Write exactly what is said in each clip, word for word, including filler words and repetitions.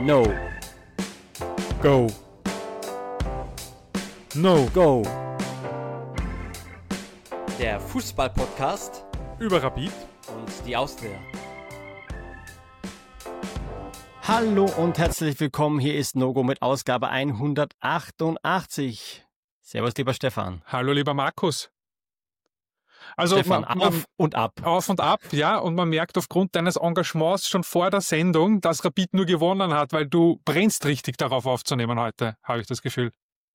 No. Go. No. Go. Der Fußball-Podcast Über Rapid und die Austria. Hallo und herzlich willkommen. Hier ist No-Go mit Ausgabe hundertachtundachtzig. Servus, lieber Stefan. Hallo, lieber Markus. Also Stefan, man, auf man, und ab. Auf und ab, ja. Und man merkt aufgrund deines Engagements schon vor der Sendung, dass Rapid nur gewonnen hat, weil du brennst richtig darauf aufzunehmen heute, habe ich das Gefühl.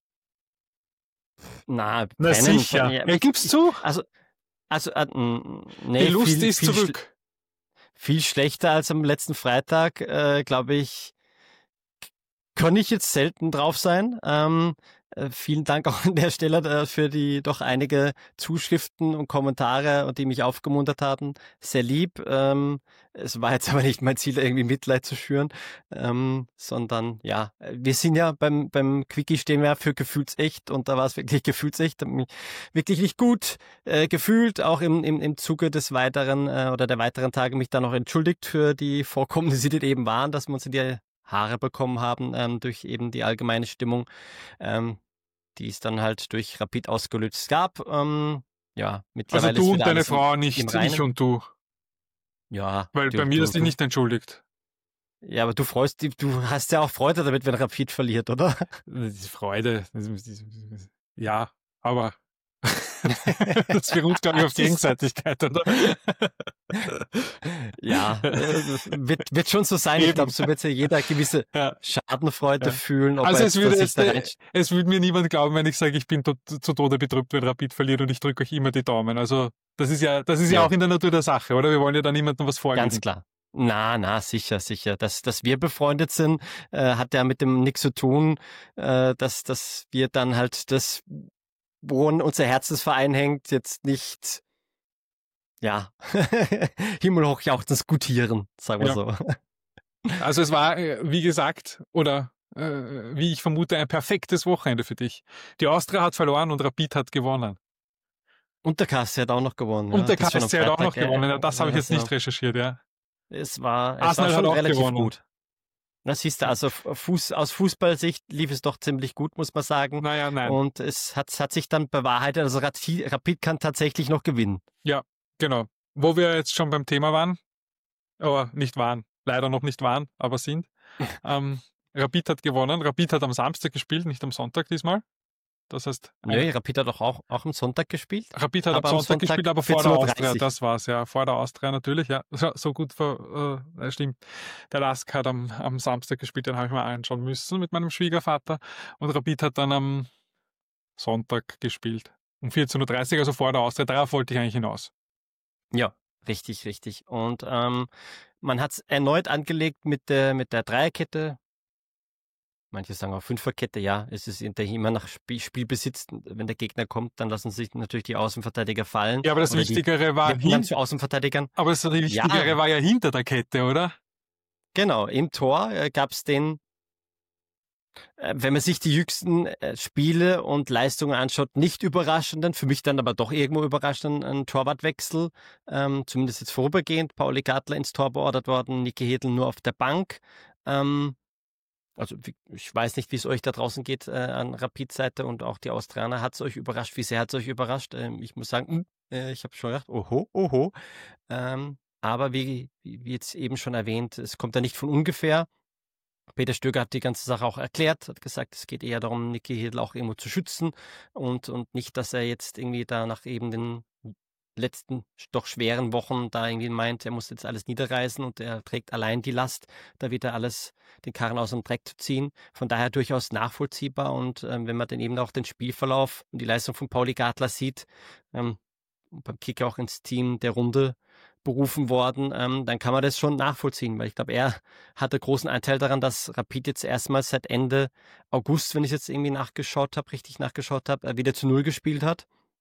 Na, Na brennen, sicher. ja, Ja, gib's zu. Also, also äh, nee, Die Lust viel, ist viel, zurück. Viel schlechter als am letzten Freitag, äh, glaube ich, kann ich jetzt selten drauf sein. Ähm, äh, vielen Dank auch an der Stelle äh, für die doch einige Zuschriften und Kommentare, die mich aufgemuntert haben. Sehr lieb. Ähm, es war jetzt aber nicht mein Ziel, irgendwie Mitleid zu schüren, ähm, sondern ja, wir sind ja beim beim Quickie stehen wir ja für gefühlsecht und da war es wirklich gefühlsecht. Hab mich wirklich nicht gut äh, gefühlt, auch im, im im Zuge des weiteren äh, oder der weiteren Tage mich dann noch entschuldigt für die Vorkommnisse, die eben waren, dass wir uns in die Haare bekommen haben ähm, durch eben die allgemeine Stimmung, ähm, die es dann halt durch Rapid ausgelöst gab. Ähm, ja, mittlerweile Also du ist und wieder deine alles Frau, im, nicht im Reinen. ich und du. Ja, Weil du, bei mir du, hast du dich du, nicht entschuldigt. ja, aber du freust dich, du hast ja auch Freude damit, wenn Rapid verliert, oder? Die Freude. Ja, aber das beruht, glaube ich, auf Gegenseitigkeit, oder? Ja, äh, wird, wird schon so sein. Ich glaube, so wird ja jeder gewisse Ja. Schadenfreude Ja. fühlen. Ob Also er es jetzt, würde, dass sich es, da rein... es würde mir niemand glauben, wenn ich sage, ich bin tot, zu Tode betrübt, wenn Rapid verliert und ich drücke euch immer die Daumen. Also das ist ja, das ist ja, Ja. auch in der Natur der Sache, oder? Wir wollen ja da niemandem was vorgeben. Ganz klar. Na, na, sicher, sicher. Dass, dass wir befreundet sind, äh, hat ja mit dem nichts zu tun, äh, dass, dass wir dann halt das, woran unser Herzensverein hängt, jetzt nicht, ja, himmelhoch jauchzend gutieren, sagen wir Ja. so. Also es war, äh, wie gesagt, oder äh, wie ich vermute, ein perfektes Wochenende für dich. Die Austria hat verloren und Rapid hat gewonnen. Und der Kasse hat auch noch gewonnen. Und ja. der Das schon am K S C hat auch noch Freitag, äh, gewonnen. Ja, das habe ich jetzt also, nicht recherchiert, ja. Es war, es Arsenal war hat schon auch relativ gewonnen. gut. Na, siehst du, also Fuß, aus Fußballsicht lief es doch ziemlich gut, muss man sagen. Naja, nein. Und es hat, hat sich dann bewahrheitet, also Rapid, Rapid kann tatsächlich noch gewinnen. Ja, genau. Wo wir jetzt schon beim Thema waren, aber nicht waren, leider noch nicht waren, aber sind. ähm, Rapid hat gewonnen. Rapid hat am Samstag gespielt, nicht am Sonntag diesmal. Das heißt, Nö, Rapid hat doch auch, auch am Sonntag gespielt. Rapid hat aber am am Sonntag, Sonntag gespielt, aber vor der vierzehn Uhr Austria, dreißig. das war's, ja. Vor der Austria natürlich, ja. So, so gut, ver, äh, stimmt. Der Lask hat am, am Samstag gespielt, den habe ich mal anschauen müssen mit meinem Schwiegervater. Und Rapid hat dann am Sonntag gespielt. Um vierzehn Uhr dreißig, also vor der Austria. Darauf wollte ich eigentlich hinaus. Ja, richtig, richtig. Und ähm, man hat es erneut angelegt mit der, mit der Dreierkette. Manche sagen auch Fünferkette, ja. Es ist immer nach Spiel, Spielbesitz, wenn der Gegner kommt, dann lassen sich natürlich die Außenverteidiger fallen. Ja, aber das Oder die Wichtigere war werden dann hin, zu Außenverteidigern. aber das Wichtigere Ja. war ja hinter der Kette, oder? Genau, im Tor äh, gab es den, äh, wenn man sich die jüngsten äh, Spiele und Leistungen anschaut, nicht überraschenden, für mich dann aber doch irgendwo überraschenden einen Torwartwechsel, ähm, zumindest jetzt vorübergehend. Pauli Gartler ins Tor beordert worden, Niki Hedl nur auf der Bank. Ähm, also wie, ich weiß nicht, wie es euch da draußen geht äh, an Rapid-Seite und auch die Austrianer. Hat es euch überrascht? Wie sehr hat es euch überrascht? Ähm, ich muss sagen, äh, ich habe schon gedacht, oho, oho. Ähm, aber wie, wie jetzt eben schon erwähnt, es kommt ja nicht von ungefähr. Peter Stöger hat die ganze Sache auch erklärt, hat gesagt, es geht eher darum, Niki Hedl auch irgendwo zu schützen und, und nicht, dass er jetzt irgendwie da nach eben den letzten doch schweren Wochen da irgendwie meint, er muss jetzt alles niederreißen und er trägt allein die Last, da wieder alles den Karren aus dem Dreck zu ziehen. Von daher durchaus nachvollziehbar und ähm, wenn man dann eben auch den Spielverlauf und die Leistung von Pauli Gartler sieht, ähm, beim Kicker auch ins Team der Runde berufen worden, ähm, dann kann man das schon nachvollziehen, weil ich glaube, er hatte großen Anteil daran, dass Rapid jetzt erstmals seit Ende August, wenn ich jetzt irgendwie nachgeschaut habe, richtig nachgeschaut habe, wieder zu Null gespielt hat.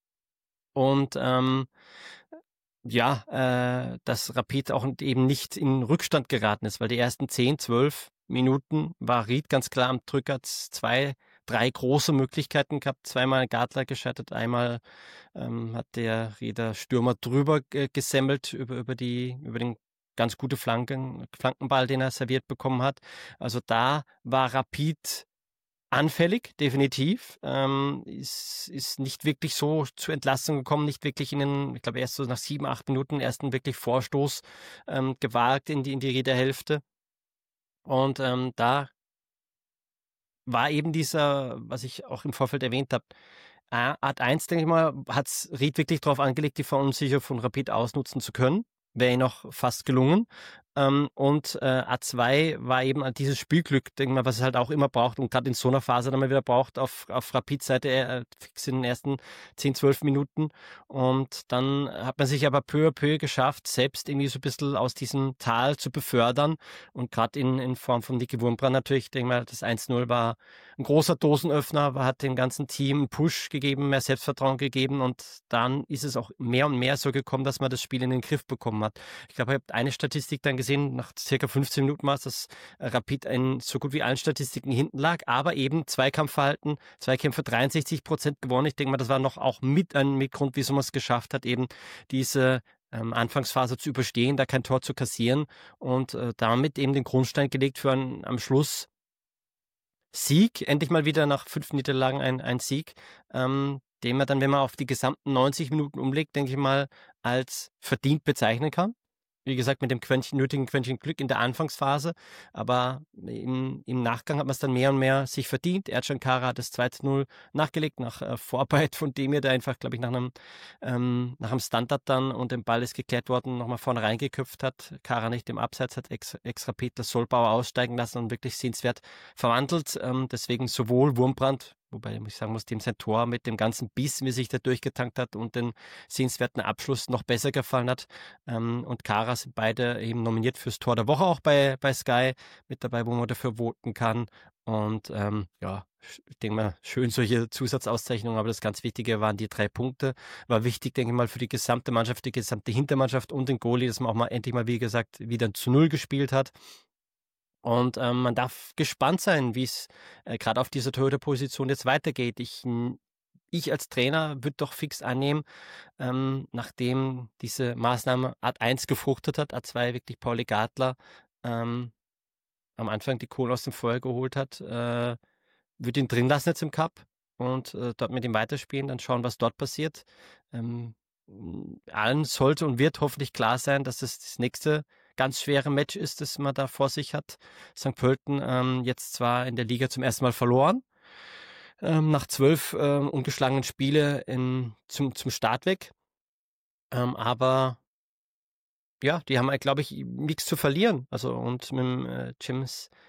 Und ähm, ja, äh, dass Rapid auch eben nicht in Rückstand geraten ist, weil die ersten zehn, zwölf Minuten war Ried ganz klar am Drücker, hat zwei, drei große Möglichkeiten gehabt, zweimal Gartler gescheitert, einmal ähm, hat der Rieder Stürmer drüber g- gesemmelt über, über, die, über den ganz gute Flanken, Flankenball, den er serviert bekommen hat. Also da war Rapid anfällig, definitiv. Ähm, ist, ist nicht wirklich so zur Entlastung gekommen, nicht wirklich in den, ich glaube erst so nach sieben, acht Minuten ersten wirklich Vorstoß ähm, gewagt in die, in die Räderhälfte. Und ähm, da war eben dieser, was ich auch im Vorfeld erwähnt habe, Art eins, denke ich mal, hat es Ried wirklich darauf angelegt, die Verunsicherung von Rapid ausnutzen zu können. Wäre ihm noch fast gelungen. Ähm, und äh, A zwei war eben halt dieses Spielglück, denke ich mal, was es halt auch immer braucht und gerade in so einer Phase dann mal wieder braucht, auf, auf Rapid-Seite äh, fix in den ersten zehn, zwölf Minuten. Und dann hat man sich aber peu à peu geschafft, selbst irgendwie so ein bisschen aus diesem Tal zu befördern. Und gerade in, in Form von Niki Wurmbrand natürlich, denke ich mal, das eins null war ein großer Dosenöffner, hat dem ganzen Team einen Push gegeben, mehr Selbstvertrauen gegeben und dann ist es auch mehr und mehr so gekommen, dass man das Spiel in den Griff bekommen hat. Ich glaube, ich habe eine Statistik dann gesehen, nach circa fünfzehn Minuten war es, dass Rapid in so gut wie allen Statistiken hinten lag, aber eben Zweikampfverhalten, Zweikämpfe dreiundsechzig Prozent gewonnen. Ich denke mal, das war noch auch mit ein Mitgrund, wieso man es geschafft hat, eben diese ähm, Anfangsphase zu überstehen, da kein Tor zu kassieren und äh, damit eben den Grundstein gelegt für einen am Schluss Sieg, endlich mal wieder nach fünf Niederlagen ein, ein Sieg, ähm, den man dann, wenn man auf die gesamten neunzig Minuten umlegt, denke ich mal, als verdient bezeichnen kann. Wie gesagt, mit dem Quäntchen, nötigen Quäntchen Glück in der Anfangsphase, aber im, im Nachgang hat man es dann mehr und mehr sich verdient. Ercan Kara hat das zwei zu null nachgelegt, nach äh, Vorarbeit von Demir, der einfach, glaube ich, nach einem, ähm, nach einem Standard dann und dem Ball ist geklärt worden, nochmal vorne reingeköpft hat. Kara nicht im Abseits, hat ex, extra Peter Solbauer aussteigen lassen und wirklich sehenswert verwandelt. Ähm, deswegen sowohl Wurmbrand, wobei ich sagen muss, dem sein Tor mit dem ganzen Biss, wie sich der durchgetankt hat und den sehenswerten Abschluss noch besser gefallen hat. Ähm, und Kara sind beide eben nominiert fürs Tor der Woche auch bei, bei Sky mit dabei, wo man dafür voten kann. Und ähm, ja, ich denke mal, schön solche Zusatzauszeichnungen, aber das ganz Wichtige waren die drei Punkte. War wichtig, denke ich mal, für die gesamte Mannschaft, die gesamte Hintermannschaft und den Goalie, dass man auch mal endlich mal, wie gesagt, wieder zu Null gespielt hat. Und ähm, man darf gespannt sein, wie es äh, gerade auf dieser Torhüter-Position jetzt weitergeht. Ich, ich als Trainer würde doch fix annehmen, ähm, nachdem diese Maßnahme Art eins gefruchtet hat, Art zwei wirklich Pauli Gartler ähm, am Anfang die Kohle aus dem Feuer geholt hat, äh, würde ihn drin lassen jetzt im Cup und äh, dort mit ihm weiterspielen, dann schauen, was dort passiert. Ähm, allen sollte und wird hoffentlich klar sein, dass es das nächste ganz schwere Match ist, das man da vor sich hat. Sankt Pölten ähm, jetzt zwar in der Liga zum ersten Mal verloren, ähm, nach zwölf ähm, ungeschlagenen Spiele in, zum, zum Start weg. Ähm, aber ja, die haben, glaube ich, nichts zu verlieren. Also und mit dem äh, Jim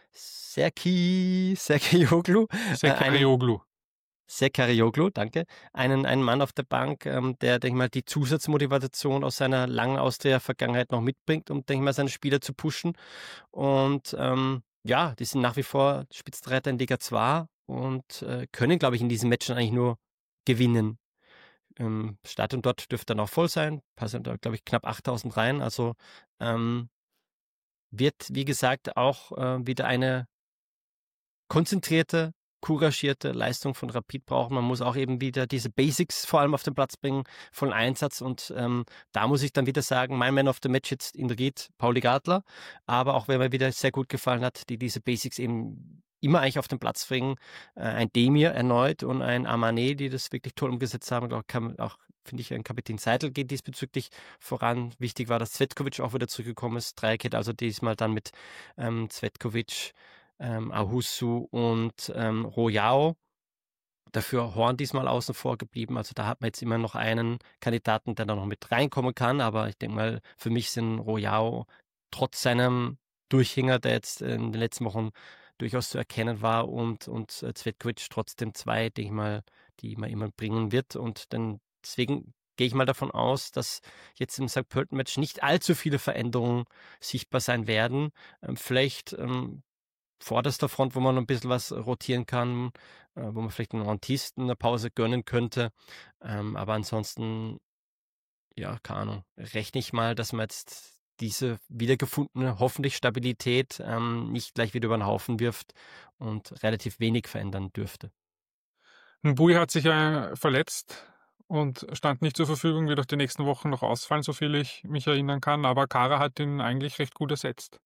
Serki, Serkioglu, Sekarioglu. Sekarioglu, danke. Einen, einen Mann auf der Bank, ähm, der, denke ich mal, die Zusatzmotivation aus seiner langen Austria-Vergangenheit noch mitbringt, um, denke ich mal, seine Spieler zu pushen. Und ähm, ja, die sind nach wie vor Spitzenreiter in Liga zwei und äh, können, glaube ich, in diesen Matchen eigentlich nur gewinnen. Ähm, Stadion dort dürfte dann auch voll sein, passen da, glaube ich, knapp achttausend rein. Also ähm, wird, wie gesagt, auch äh, wieder eine konzentrierte, couragierte Leistung von Rapid brauchen. Man muss auch eben wieder diese Basics vor allem auf den Platz bringen, vollen Einsatz. Und ähm, da muss ich dann wieder sagen, mein Man of the Match jetzt in Ried, Pauli Gartler. Aber auch wenn mir wieder sehr gut gefallen hat, die diese Basics eben immer eigentlich auf den Platz bringen. Äh, ein Demir erneut und ein Amane, die das wirklich toll umgesetzt haben. Auch, kann, auch finde ich, ein Kapitän Seidel geht diesbezüglich voran. Wichtig war, dass Cvetkovic auch wieder zurückgekommen ist. Dreierkette, also diesmal dann mit ähm, Cvetkovic, ähm, Ahusu und ähm, Royao. Dafür Horn diesmal außen vor geblieben. Also da hat man jetzt immer noch einen Kandidaten, der da noch mit reinkommen kann. Aber ich denke mal, für mich sind Royao trotz seinem Durchhänger, der jetzt in den letzten Wochen durchaus zu erkennen war, und, und äh, Cvetkovic trotzdem zwei, denke ich mal, die man immer bringen wird. Und dann, deswegen gehe ich mal davon aus, dass jetzt im Sankt Pölten-Match nicht allzu viele Veränderungen sichtbar sein werden. Ähm, vielleicht ähm, vorderster Front, wo man noch ein bisschen was rotieren kann, äh, wo man vielleicht einen Antisten eine Pause gönnen könnte. Ähm, aber ansonsten, ja, keine Ahnung, rechne ich mal, dass man jetzt diese wiedergefundene, hoffentlich Stabilität ähm, nicht gleich wieder über den Haufen wirft und relativ wenig verändern dürfte. Bui hat sich ja verletzt und stand nicht zur Verfügung, wird auch die nächsten Wochen noch ausfallen, soviel ich mich erinnern kann. Aber Kara hat ihn eigentlich recht gut ersetzt.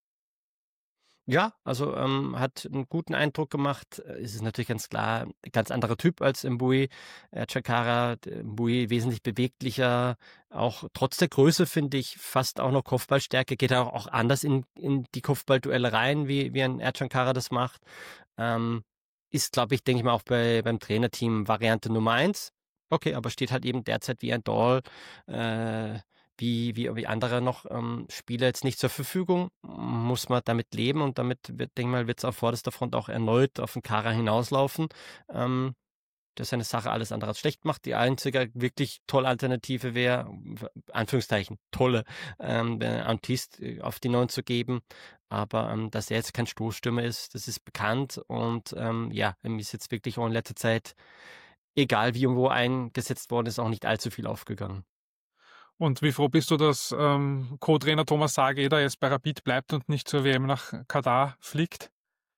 Ja, also ähm, hat einen guten Eindruck gemacht. Äh, Es ist natürlich ganz klar ein ganz anderer Typ als Mbui. Äh, Chakara, d- Mbui wesentlich beweglicher, auch trotz der Größe finde ich fast auch noch Kopfballstärke, geht auch, auch anders in, in die Kopfballduelle rein, wie, wie ein Erchankara das macht. Ähm, Ist, glaube ich, denke ich mal, auch bei, beim Trainerteam Variante Nummer eins. Okay, aber steht halt eben derzeit wie ein Doll. Äh, wie, wie, wie andere noch ähm, Spieler jetzt nicht zur Verfügung, muss man damit leben und damit wird, denke ich mal, wird es auf vorderster Front auch erneut auf den Kara hinauslaufen, ähm, der seine Sache alles andere als schlecht macht. Die einzige wirklich tolle Alternative wäre, Anführungszeichen, tolle, ähm, Antist auf die Neuen zu geben. Aber ähm, dass er jetzt kein Stoßstürmer ist, das ist bekannt und ähm, ja, ihm ist jetzt wirklich auch in letzter Zeit, egal wie und wo eingesetzt worden ist, auch nicht allzu viel aufgegangen. Und wie froh bist du, dass ähm, Co-Trainer Thomas Saargeder jetzt bei Rapid bleibt und nicht zur W M nach Katar fliegt?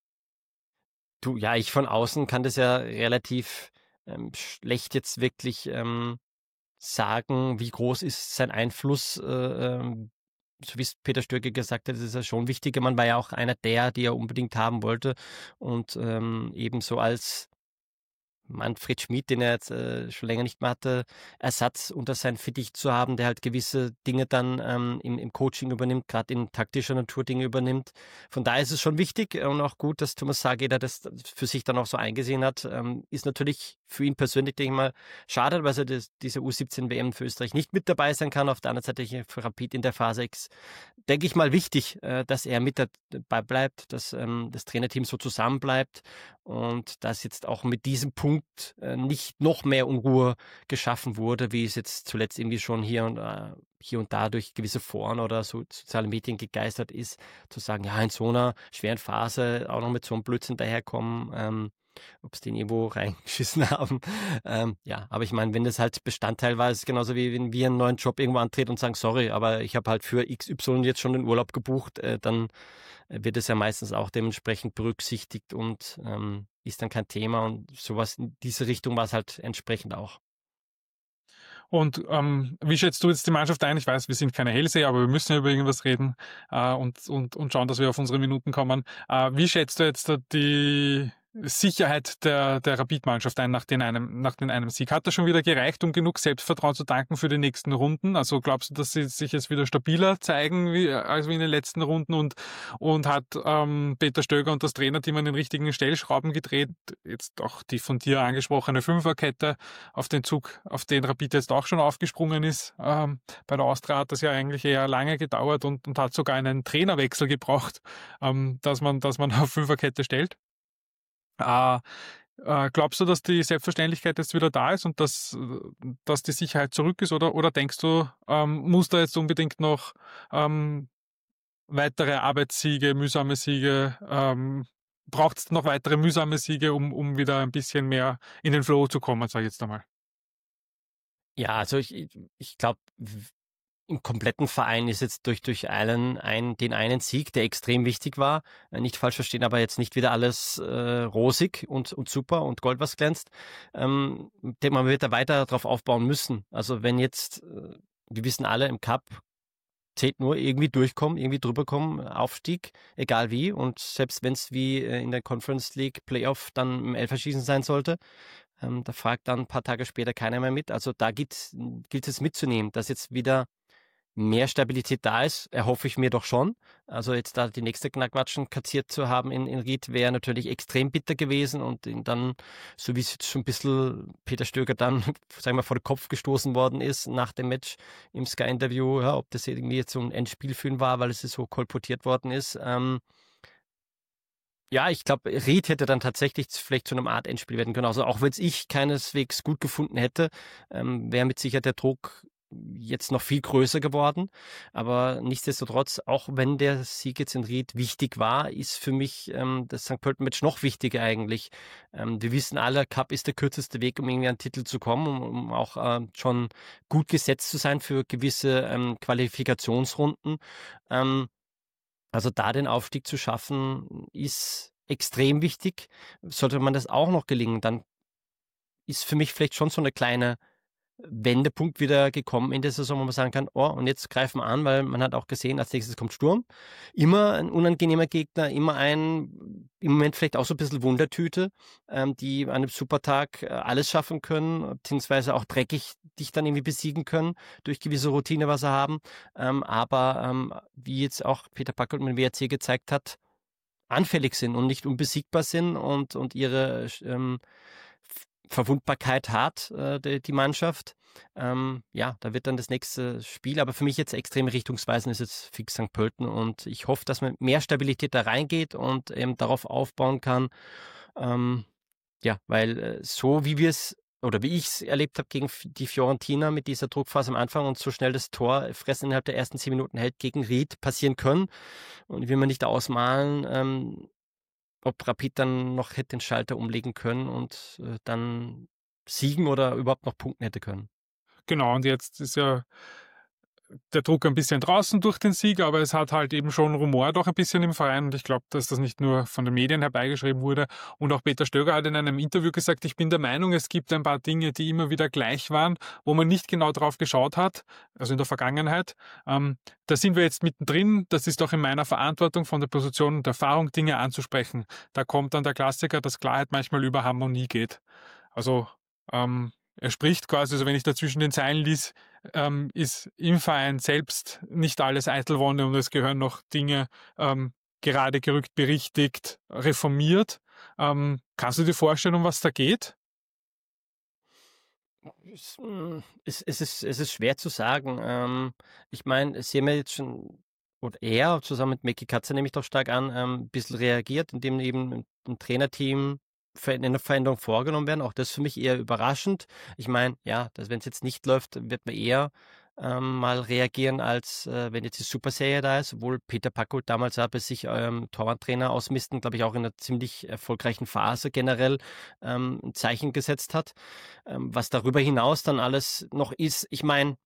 Du, ja, ich von außen kann das ja relativ ähm, schlecht jetzt wirklich ähm, sagen, wie groß ist sein Einfluss. Äh, ähm, so wie es Peter Stöcke gesagt hat, ist er schon wichtiger. Man war ja auch einer der, die er unbedingt haben wollte. Und ähm, ebenso als Manfred Schmid, den er jetzt äh, schon länger nicht mehr hatte, Ersatz unter sein Fittich zu haben, der halt gewisse Dinge dann ähm, im, im Coaching übernimmt, gerade in taktischer Natur Dinge übernimmt. Von daher ist es schon wichtig und auch gut, dass Thomas Saargeder das für sich dann auch so eingesehen hat. Ähm, ist natürlich für ihn persönlich, denke ich mal, schade, weil er das, diese U siebzehn W M für Österreich nicht mit dabei sein kann. Auf der anderen Seite für Rapid in der Phase X, denke ich mal, wichtig, äh, dass er mit dabei bleibt, dass ähm, das Trainerteam so zusammenbleibt und dass jetzt auch mit diesem Punkt äh, nicht noch mehr Unruhe geschaffen wurde, wie es jetzt zuletzt irgendwie schon hier und, äh, hier und da durch gewisse Foren oder so soziale Medien gegeistert ist, zu sagen, ja, in so einer schweren Phase auch noch mit so einem Blödsinn daherkommen, ähm, ob es den irgendwo reingeschissen haben. Ähm, ja, aber ich meine, wenn das halt Bestandteil war, ist es genauso wie wenn wir einen neuen Job irgendwo antreten und sagen, sorry, aber ich habe halt für X Y jetzt schon den Urlaub gebucht, äh, dann wird es ja meistens auch dementsprechend berücksichtigt und ähm, ist dann kein Thema und sowas in diese Richtung war es halt entsprechend auch. Und ähm, wie schätzt du jetzt die Mannschaft ein? Ich weiß, wir sind keine Hellseher, aber wir müssen ja über irgendwas reden äh, und, und, und schauen, dass wir auf unsere Minuten kommen. Äh, wie schätzt du jetzt die Sicherheit der, der Rapid-Mannschaft ein nach den, einem, nach den einem Sieg? Hat das schon wieder gereicht, um genug Selbstvertrauen zu tanken für die nächsten Runden? Also glaubst du, dass sie sich jetzt wieder stabiler zeigen wie, als wie in den letzten Runden und, und hat ähm, Peter Stöger und das Trainerteam an den richtigen Stellschrauben gedreht? Jetzt auch die von dir angesprochene Fünferkette auf den Zug, auf den Rapid jetzt auch schon aufgesprungen ist. Ähm, bei der Austria hat das ja eigentlich eher lange gedauert und, und hat sogar einen Trainerwechsel gebraucht, ähm, dass man, dass man auf Fünferkette stellt. Äh, äh, glaubst du, dass die Selbstverständlichkeit jetzt wieder da ist und dass, dass die Sicherheit zurück ist? Oder, oder denkst du, ähm, muss da jetzt unbedingt noch ähm, weitere Arbeitssiege, mühsame Siege, ähm, braucht es noch weitere mühsame Siege, um, um wieder ein bisschen mehr in den Flow zu kommen, sage ich jetzt einmal? Ja, also ich, ich glaube, im kompletten Verein ist jetzt durch, durch einen, ein, den einen Sieg, der extrem wichtig war, äh, nicht falsch verstehen, aber jetzt nicht wieder alles äh, rosig und, und super und Gold, was glänzt. Ähm, denke, man wird da weiter drauf aufbauen müssen. Also wenn jetzt, äh, wir wissen alle, im Cup zählt nur irgendwie durchkommen, irgendwie drüber kommen, Aufstieg, egal wie. Und selbst wenn es wie äh, in der Conference League Playoff dann im Elferschießen sein sollte, ähm, da fragt dann ein paar Tage später keiner mehr mit. Also da gilt, gilt es mitzunehmen, dass jetzt wieder mehr Stabilität da ist, erhoffe ich mir doch schon. Also jetzt da die nächste Knackwatschen kassiert zu haben in, in Ried wäre natürlich extrem bitter gewesen und ihn dann, so wie es jetzt schon ein bisschen Peter Stöger dann, sagen wir, vor den Kopf gestoßen worden ist nach dem Match im Sky-Interview, ja, ob das irgendwie jetzt so ein Endspiel für ihn war, weil es so kolportiert worden ist. Ähm, ja, ich glaube, Ried hätte dann tatsächlich vielleicht zu einer Art Endspiel werden können. Also auch wenn es ich keineswegs gut gefunden hätte, ähm, wäre mit Sicherheit der Druck jetzt noch viel größer geworden. Aber nichtsdestotrotz, auch wenn der Sieg jetzt in Ried wichtig war, ist für mich ähm, das Sankt Pölten-Match noch wichtiger eigentlich. Ähm, wir wissen alle, Cup ist der kürzeste Weg, um irgendwie an den Titel zu kommen, um, um auch äh, schon gut gesetzt zu sein für gewisse ähm, Qualifikationsrunden. Ähm, also da den Aufstieg zu schaffen, ist extrem wichtig. Sollte man das auch noch gelingen, dann ist für mich vielleicht schon so eine kleine Wendepunkt wieder gekommen in der Saison, wo man sagen kann, oh, und jetzt greifen wir an, weil man hat auch gesehen, als nächstes kommt Sturm. Immer ein unangenehmer Gegner, immer ein, im Moment vielleicht auch so ein bisschen Wundertüte, ähm, die an einem Supertag äh, alles schaffen können, beziehungsweise auch dreckig dich dann irgendwie besiegen können, durch gewisse Routine, was sie haben. Ähm, aber ähm, wie jetzt auch Peter Packold mit dem W R C gezeigt hat, anfällig sind und nicht unbesiegbar sind und, und ihre ähm, Verwundbarkeit hat, äh, die, die Mannschaft. Ähm, ja, da wird dann das nächste Spiel, aber für mich jetzt extrem richtungsweisend ist jetzt fix Sankt Pölten und ich hoffe, dass man mit mehr Stabilität da reingeht und eben darauf aufbauen kann. Ähm, ja, weil äh, so wie wir es oder wie ich es erlebt habe gegen die Fiorentina mit dieser Druckphase am Anfang und so schnell das Tor fressen innerhalb der ersten zehn Minuten hält gegen Ried passieren können und ich will mir nicht ausmalen, ähm, ob Rapid dann noch hätte den Schalter umlegen können und äh, dann siegen oder überhaupt noch punkten hätte können. Genau, und jetzt ist ja der Druck ein bisschen draußen durch den Sieg, aber es hat halt eben schon Rumor doch ein bisschen im Verein und ich glaube, dass das nicht nur von den Medien herbeigeschrieben wurde. Und auch Peter Stöger hat in einem Interview gesagt, ich bin der Meinung, es gibt ein paar Dinge, die immer wieder gleich waren, wo man nicht genau drauf geschaut hat, also in der Vergangenheit. Ähm, da sind wir jetzt mittendrin, das ist auch in meiner Verantwortung von der Position und Erfahrung, Dinge anzusprechen. Da kommt dann der Klassiker, dass Klarheit manchmal über Harmonie geht. Also ähm, er spricht quasi, also wenn ich da zwischen den Zeilen lies, ähm, ist im Verein selbst nicht alles Eitelwonne und es gehören noch Dinge ähm, gerade gerückt, berichtigt, reformiert. Ähm, kannst du dir vorstellen, um was da geht? Es, mm, es, es, ist, es ist schwer zu sagen. Ähm, ich meine, sie haben ja jetzt schon, oder er zusammen mit Meki Katze nehme ich doch stark an, ähm, ein bisschen reagiert, indem eben ein Trainerteam eine Veränderung vorgenommen werden. Auch das für mich eher überraschend. Ich meine, ja, wenn es jetzt nicht läuft, wird man eher ähm, mal reagieren, als äh, wenn jetzt die Superserie da ist. Obwohl Peter Packold damals auch bei sich ähm, Torwarttrainer ausmisten, glaube ich, auch in einer ziemlich erfolgreichen Phase generell ähm, ein Zeichen gesetzt hat. Ähm, was darüber hinaus dann alles noch ist, ich meine,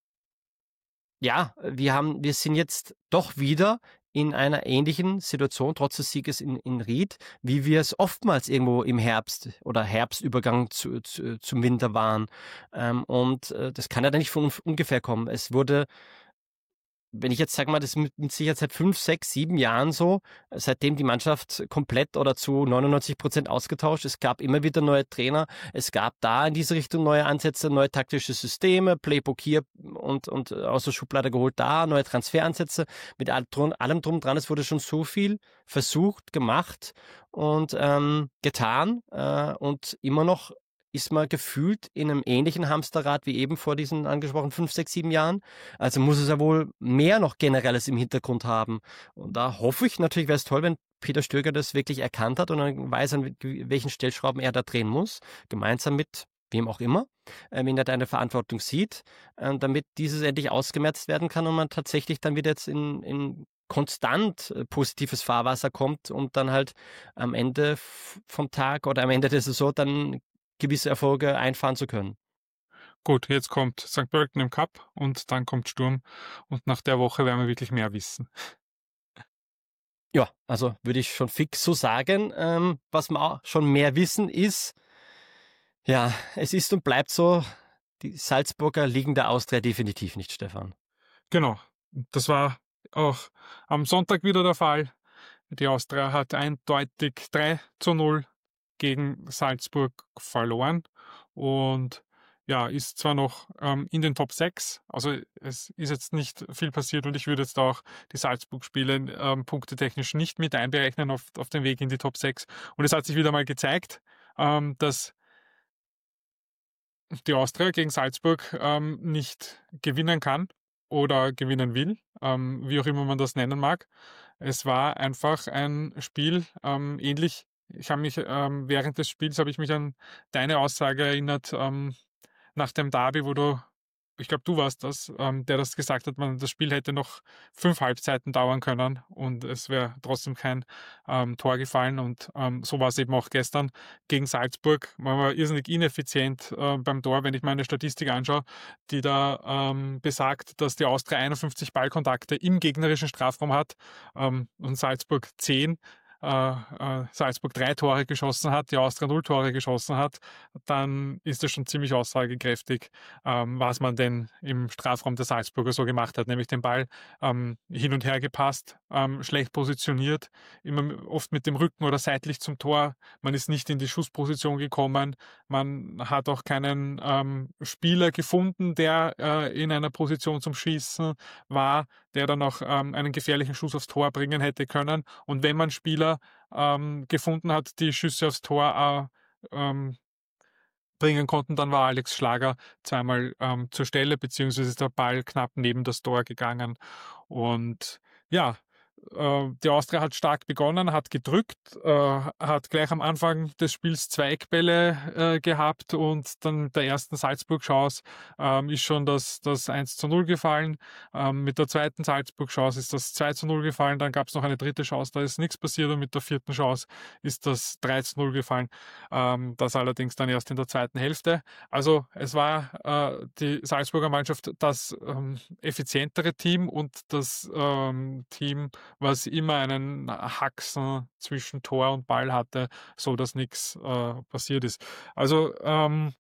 ja, wir haben, wir sind jetzt doch wieder in einer ähnlichen Situation, trotz des Sieges in, in Ried, wie wir es oftmals irgendwo im Herbst oder Herbstübergang zu, zu, zum Winter waren. Ähm, und äh, das kann ja dann nicht von ungefähr kommen. Es wurde, wenn ich jetzt sage mal, das ist mit, mit Sicherheit seit fünf, sechs, sieben Jahren so, seitdem die Mannschaft komplett oder zu neunundneunzig Prozent ausgetauscht. Es gab immer wieder neue Trainer. Es gab da in diese Richtung neue Ansätze, neue taktische Systeme, Playbook hier und, und aus der Schublade geholt da, neue Transferansätze. Mit allem drum, allem drum dran, es wurde schon so viel versucht, gemacht und ähm, getan äh, und immer noch ist man gefühlt in einem ähnlichen Hamsterrad wie eben vor diesen angesprochenen fünf, sechs, sieben Jahren. Also muss es ja wohl mehr noch Generelles im Hintergrund haben. Und da hoffe ich natürlich, wäre es toll, wenn Peter Stöger das wirklich erkannt hat und dann weiß, an welchen Stellschrauben er da drehen muss, gemeinsam mit wem auch immer, äh, wenn er da eine Verantwortung sieht, äh, damit dieses endlich ausgemerzt werden kann und man tatsächlich dann wieder jetzt in, in konstant äh, positives Fahrwasser kommt und dann halt am Ende vom Tag oder am Ende der Saison dann gewisse Erfolge einfahren zu können. Gut, jetzt kommt Sankt Pölten im Cup und dann kommt Sturm und nach der Woche werden wir wirklich mehr wissen. Ja, also würde ich schon fix so sagen. Ähm, was wir auch schon mehr wissen ist, ja, es ist und bleibt so, die Salzburger liegen der Austria definitiv nicht, Stefan. Genau, das war auch am Sonntag wieder der Fall. Die Austria hat eindeutig drei zu null gegen Salzburg verloren und ja, ist zwar noch ähm, in den Top sechs, also es ist jetzt nicht viel passiert und ich würde jetzt auch die Salzburg-Spiele ähm, punktetechnisch nicht mit einberechnen auf, auf den Weg in die Top sechs. Und es hat sich wieder mal gezeigt, ähm, dass die Austria gegen Salzburg ähm, nicht gewinnen kann oder gewinnen will, ähm, wie auch immer man das nennen mag. Es war einfach ein Spiel, ähm, ähnlich. Ich habe mich ähm, während des Spiels habe ich mich an deine Aussage erinnert ähm, nach dem Derby, wo du, ich glaube, du warst das, ähm, der das gesagt hat, man, das Spiel hätte noch fünf Halbzeiten dauern können und es wäre trotzdem kein ähm, Tor gefallen. Und ähm, so war es eben auch gestern gegen Salzburg. Man war irrsinnig ineffizient äh, beim Tor, wenn ich meine Statistik anschaue, die da ähm, besagt, dass die Austria einundfünfzig Ballkontakte im gegnerischen Strafraum hat ähm, und Salzburg zehn. äh, äh, Salzburg drei Tore geschossen hat, die Austria null Tore geschossen hat, dann ist das schon ziemlich aussagekräftig, ähm, was man denn im Strafraum der Salzburger so gemacht hat, nämlich den Ball ähm, hin und her gepasst, ähm, schlecht positioniert, immer oft mit dem Rücken oder seitlich zum Tor. Man ist nicht in die Schussposition gekommen. Man hat auch keinen ähm, Spieler gefunden, der äh, in einer Position zum Schießen war, der dann auch ähm, einen gefährlichen Schuss aufs Tor bringen hätte können. Und wenn man Spieler ähm, gefunden hat, die Schüsse aufs Tor äh, ähm, bringen konnten, dann war Alex Schlager zweimal ähm, zur Stelle, beziehungsweise ist der Ball knapp neben das Tor gegangen. Und ja, äh, die Austria hat stark begonnen, hat gedrückt, äh, hat gleich am Anfang des Spiels zwei Eckbälle äh, gehabt und dann mit der ersten Salzburg-Chance ähm, ist schon das, das eins zu null gefallen. Ähm, mit der zweiten Salzburg-Chance ist das zwei zu null gefallen, dann gab es noch eine dritte Chance, da ist nichts passiert und mit der vierten Chance ist das drei zu null gefallen. Ähm, das allerdings dann erst in der zweiten Hälfte. Also es war äh, die Salzburger Mannschaft das ähm, effizientere Team und das ähm, Team, was immer einen Haxen zwischen Tor und Ball hatte, so dass nichts äh, passiert ist. Also ähm,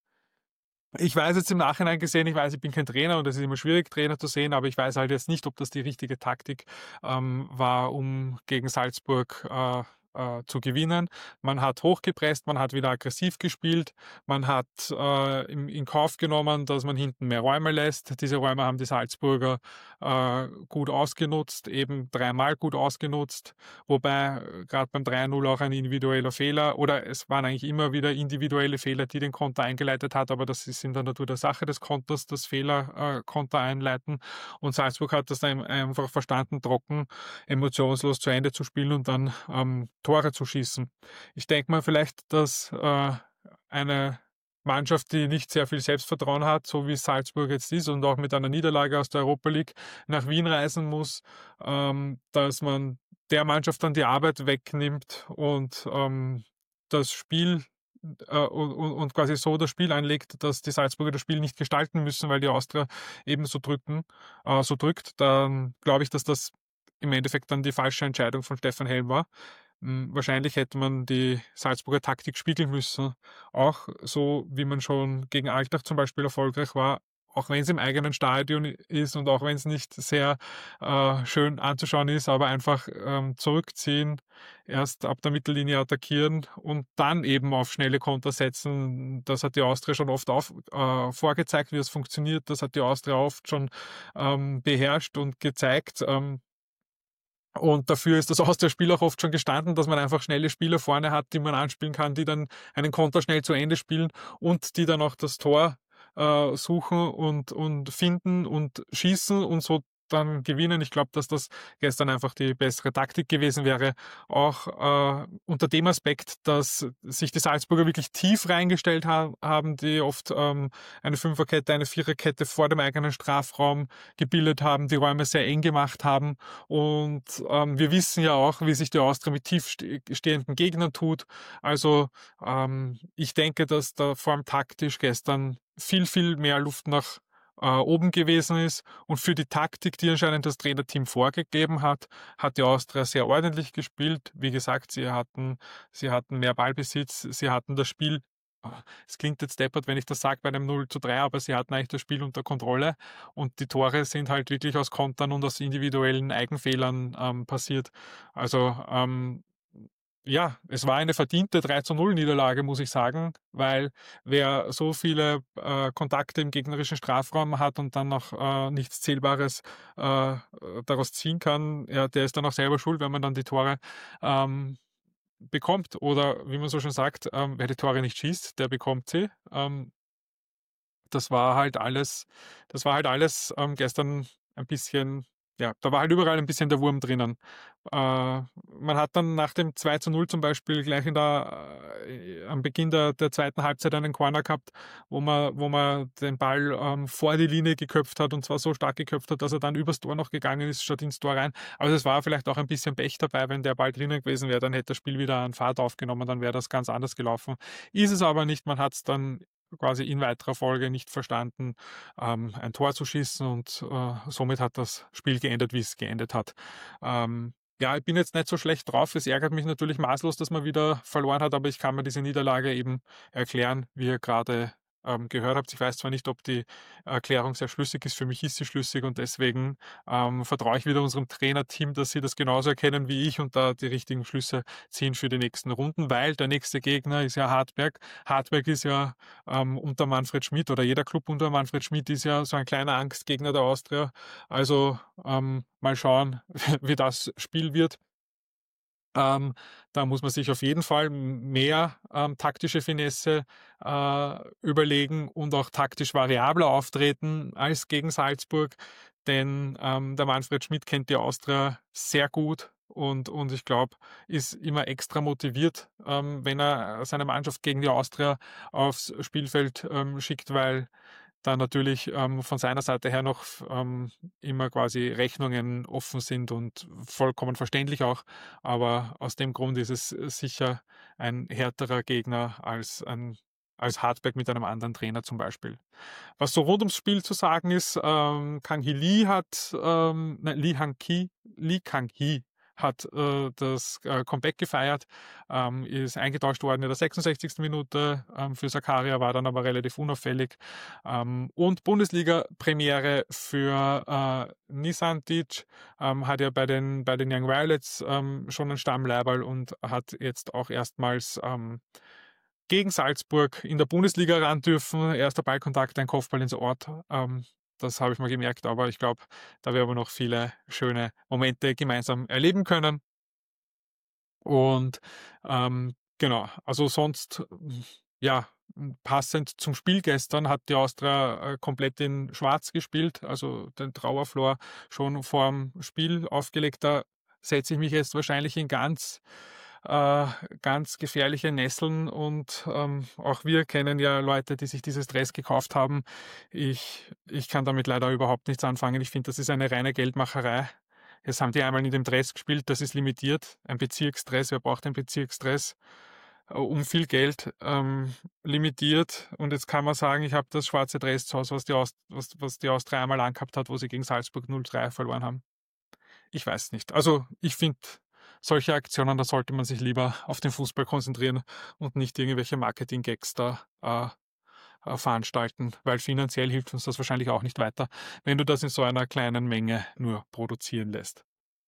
ich weiß jetzt im Nachhinein gesehen, ich weiß, ich bin kein Trainer und es ist immer schwierig, Trainer zu sehen, aber ich weiß halt jetzt nicht, ob das die richtige Taktik ähm, war, um gegen Salzburg äh, äh, zu gewinnen. Man hat hochgepresst, man hat wieder aggressiv gespielt, man hat äh, in, in Kauf genommen, dass man hinten mehr Räume lässt. Diese Räume haben die Salzburger äh, gut ausgenutzt, eben dreimal gut ausgenutzt, wobei äh, gerade beim drei null auch ein individueller Fehler, oder es waren eigentlich immer wieder individuelle Fehler, die den Konter eingeleitet hat, aber das ist in der Natur der Sache des Konters, das Fehler äh, Konter einleiten, und Salzburg hat das dann einfach verstanden, trocken, emotionslos zu Ende zu spielen und dann ähm, Tore zu schießen. Ich denke mal vielleicht, dass äh, eine Mannschaft, die nicht sehr viel Selbstvertrauen hat, so wie Salzburg jetzt ist und auch mit einer Niederlage aus der Europa League nach Wien reisen muss, ähm, dass man der Mannschaft dann die Arbeit wegnimmt und ähm, das Spiel äh, und, und quasi so das Spiel einlegt, dass die Salzburger das Spiel nicht gestalten müssen, weil die Austria eben so drücken, äh, so drückt, dann glaube ich, dass das im Endeffekt dann die falsche Entscheidung von Stefan Helm war. Wahrscheinlich hätte man die Salzburger Taktik spiegeln müssen, auch so wie man schon gegen Altach zum Beispiel erfolgreich war, auch wenn es im eigenen Stadion ist und auch wenn es nicht sehr äh, schön anzuschauen ist, aber einfach ähm, zurückziehen, erst ab der Mittellinie attackieren und dann eben auf schnelle Konter setzen. Das hat die Austria schon oft auf, äh, vorgezeigt, wie es funktioniert. Das hat die Austria oft schon ähm, beherrscht und gezeigt. Ähm, Und dafür ist das Austria-Spiel auch oft schon gestanden, dass man einfach schnelle Spieler vorne hat, die man anspielen kann, die dann einen Konter schnell zu Ende spielen und die dann auch das Tor äh, suchen und, und finden und schießen und so dann gewinnen. Ich glaube, dass das gestern einfach die bessere Taktik gewesen wäre. Auch äh, unter dem Aspekt, dass sich die Salzburger wirklich tief reingestellt ha- haben, die oft ähm, eine Fünferkette, eine Viererkette vor dem eigenen Strafraum gebildet haben, die Räume sehr eng gemacht haben. Und ähm, wir wissen ja auch, wie sich die Austria mit tief stehenden Gegnern tut. Also ähm, ich denke, dass da vor allem taktisch gestern viel, viel mehr Luft nach äh, oben gewesen ist. Und für die Taktik, die anscheinend das Trainerteam vorgegeben hat, hat die Austria sehr ordentlich gespielt. Wie gesagt, sie hatten, sie hatten mehr Ballbesitz, sie hatten das Spiel. Es klingt jetzt deppert, wenn ich das sage bei einem null zu drei, aber sie hatten eigentlich das Spiel unter Kontrolle und die Tore sind halt wirklich aus Kontern und aus individuellen Eigenfehlern ähm, passiert. Also ähm, ja, es war eine verdiente drei zu null Niederlage, muss ich sagen, weil wer so viele äh, Kontakte im gegnerischen Strafraum hat und dann noch äh, nichts Zählbares äh, daraus ziehen kann, ja, der ist dann auch selber schuld, wenn man dann die Tore ähm, bekommt. Oder wie man so schon sagt, ähm, wer die Tore nicht schießt, der bekommt sie. Ähm, das war halt alles, das war halt alles ähm, gestern ein bisschen, ja, da war halt überall ein bisschen der Wurm drinnen. Äh, man hat dann nach dem zwei zu null zum Beispiel gleich in der, äh, am Beginn der, der zweiten Halbzeit einen Corner gehabt, wo man, wo man den Ball ähm, vor die Linie geköpft hat und zwar so stark geköpft hat, dass er dann übers Tor noch gegangen ist, statt ins Tor rein. Also es war vielleicht auch ein bisschen Pech dabei, wenn der Ball drinnen gewesen wäre, dann hätte das Spiel wieder an Fahrt aufgenommen, dann wäre das ganz anders gelaufen. Ist es aber nicht, man hat es dann quasi in weiterer Folge nicht verstanden, ähm, ein Tor zu schießen und äh, somit hat das Spiel geendet, wie es geendet hat. Ähm, ja, ich bin jetzt nicht so schlecht drauf. Es ärgert mich natürlich maßlos, dass man wieder verloren hat, aber ich kann mir diese Niederlage eben erklären, wie ihr gerade ähm, gehört habt. Ich weiß zwar nicht, ob die Erklärung sehr schlüssig ist. Für mich ist sie schlüssig und deswegen ähm, vertraue ich wieder unserem Trainerteam, dass sie das genauso erkennen wie ich und da die richtigen Schlüsse ziehen für die nächsten Runden, weil der nächste Gegner ist ja Hartberg. Hartberg ist ja ähm, unter Manfred Schmidt oder jeder Club unter Manfred Schmidt ist ja so ein kleiner Angstgegner der Austria. Also ähm, mal schauen, wie das Spiel wird. Ähm, da muss man sich auf jeden Fall mehr ähm, taktische Finesse äh, überlegen und auch taktisch variabler auftreten als gegen Salzburg, denn ähm, der Manfred Schmidt kennt die Austria sehr gut und, und ich glaube, ist immer extra motiviert, ähm, wenn er seine Mannschaft gegen die Austria aufs Spielfeld ähm, schickt, weil da natürlich ähm, von seiner Seite her noch ähm, immer quasi Rechnungen offen sind und vollkommen verständlich auch. Aber aus dem Grund ist es sicher ein härterer Gegner als ein als Hartberg mit einem anderen Trainer zum Beispiel. Was so rund ums Spiel zu sagen ist, ähm, Kang Hee Lee hat, ähm, nein, Lee Hang Ki, Lee Kang Hee hat äh, das äh, Comeback gefeiert, ähm, ist eingetauscht worden in der sechsundsechzigsten Minute ähm, für Zakaria, war dann aber relativ unauffällig. Ähm, und Bundesliga-Premiere für äh, Nisantic, ähm, hat ja bei den, bei den Young Violets ähm, schon einen Stammleiberl und hat jetzt auch erstmals ähm, gegen Salzburg in der Bundesliga ran dürfen. Erster Ballkontakt, ein Kopfball ins Ort. Ähm, das habe ich mal gemerkt, aber ich glaube, da werden wir noch viele schöne Momente gemeinsam erleben können. Und ähm, genau, also sonst, ja, passend zum Spiel gestern hat die Austria äh, komplett in Schwarz gespielt, also den Trauerflor schon vor dem Spiel aufgelegt. Da setze ich mich jetzt wahrscheinlich in ganz äh, ganz gefährliche Nesseln und ähm, auch wir kennen ja Leute, die sich dieses Dress gekauft haben. Ich, ich kann damit leider überhaupt nichts anfangen. Ich finde, das ist eine reine Geldmacherei. Jetzt haben die einmal in dem Dress gespielt, das ist limitiert. Ein Bezirksdress, wer braucht ein Bezirksdress? Äh, Um viel Geld ähm, limitiert. Und jetzt kann man sagen, ich habe das schwarze Dress zu Hause, was die, Aust was, was die Austria einmal angehabt hat, wo sie gegen Salzburg null drei verloren haben. Ich weiß nicht. Also ich finde, solche Aktionen, da sollte man sich lieber auf den Fußball konzentrieren und nicht irgendwelche Marketing-Gags da äh, äh, veranstalten, weil finanziell hilft uns das wahrscheinlich auch nicht weiter, wenn du das in so einer kleinen Menge nur produzieren lässt.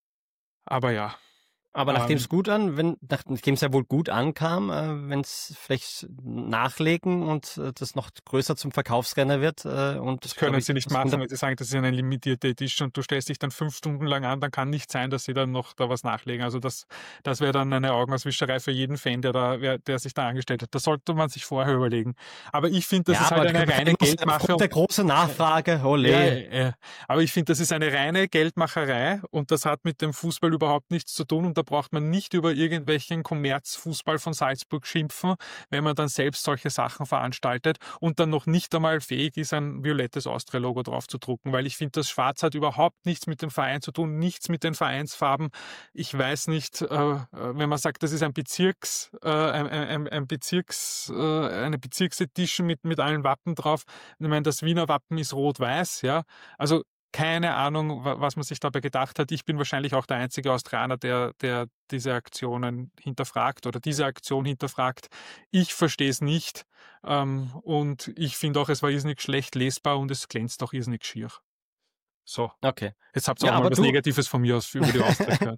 Aber ja. Aber nachdem es Ähm, gut an, wenn, nachdem es ja wohl gut ankam, äh, wenn es vielleicht nachlegen und äh, das noch größer zum Verkaufsrenner wird. Äh, und Das können ich, sie nicht das machen, hundert wenn sie sagen, das ist eine limitierte Edition und du stellst dich dann fünf Stunden lang an, dann kann nicht sein, dass sie dann noch da was nachlegen. Also das, das wäre dann eine Augenauswischerei für jeden Fan, der da, wer, der sich da angestellt hat. Das sollte man sich vorher überlegen. Aber ich finde, das Ja, ist halt aber eine reine Geldmache. aufgrund der großen Nachfrage, ole. Ja, ja. Aber ich finde, das ist eine reine Geldmacherei und das hat mit dem Fußball überhaupt nichts zu tun und da braucht man nicht über irgendwelchen Kommerzfußball von Salzburg schimpfen, wenn man dann selbst solche Sachen veranstaltet und dann noch nicht einmal fähig ist, ein violettes Austria-Logo drauf zu drucken, weil ich finde, das Schwarz hat überhaupt nichts mit dem Verein zu tun, nichts mit den Vereinsfarben. Ich weiß nicht, äh, wenn man sagt, das ist ein Bezirks, äh, ein, ein, ein Bezirks, äh, eine Bezirksedition mit, mit allen Wappen drauf. Ich meine, das Wiener Wappen ist rot-weiß, ja. Also keine Ahnung, was man sich dabei gedacht hat. Ich bin wahrscheinlich auch der einzige Australier, der, der diese Aktionen hinterfragt oder diese Aktion hinterfragt. Ich verstehe es nicht ähm, und ich finde auch, es war irrsinnig schlecht lesbar und es glänzt auch irrsinnig schier. So, Okay. jetzt habt ihr Ja, auch mal aber was du- Negatives von mir aus über die Austria gehört.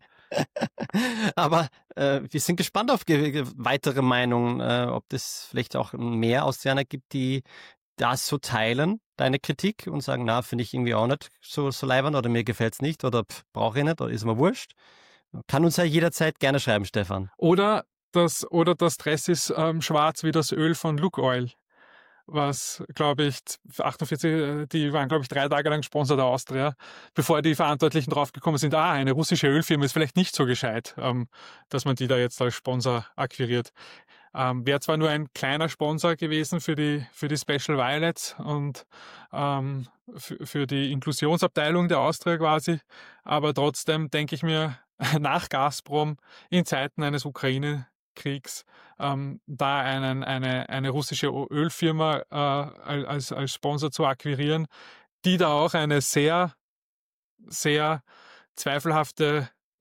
Aber äh, wir sind gespannt auf ge- ge- weitere Meinungen, äh, ob das vielleicht auch mehr Austrianer gibt, die das so teilen, deine Kritik, und sagen, na, finde ich irgendwie auch nicht so, so leibend oder mir gefällt's nicht oder brauche ich nicht oder ist mir wurscht. Kann uns ja jederzeit gerne schreiben, Stefan. Oder das, oder das Dress ist ähm, schwarz wie das Öl von Luke Oil, was, glaube ich, achtundvierzig, die waren, glaube ich, drei Tage lang Sponsor der Austria, bevor die Verantwortlichen draufgekommen sind, ah, eine russische Ölfirma ist vielleicht nicht so gescheit, ähm, dass man die da jetzt als Sponsor akquiriert. Ähm, Wäre zwar nur ein kleiner Sponsor gewesen für die, für die Special Violets und ähm, für, für die Inklusionsabteilung der Austria quasi, aber trotzdem denke ich mir, nach Gazprom in Zeiten eines Ukraine-Kriegs ähm, da einen, eine, eine russische Ölfirma äh, als, als Sponsor zu akquirieren, die da auch eine sehr, sehr zweifelhafte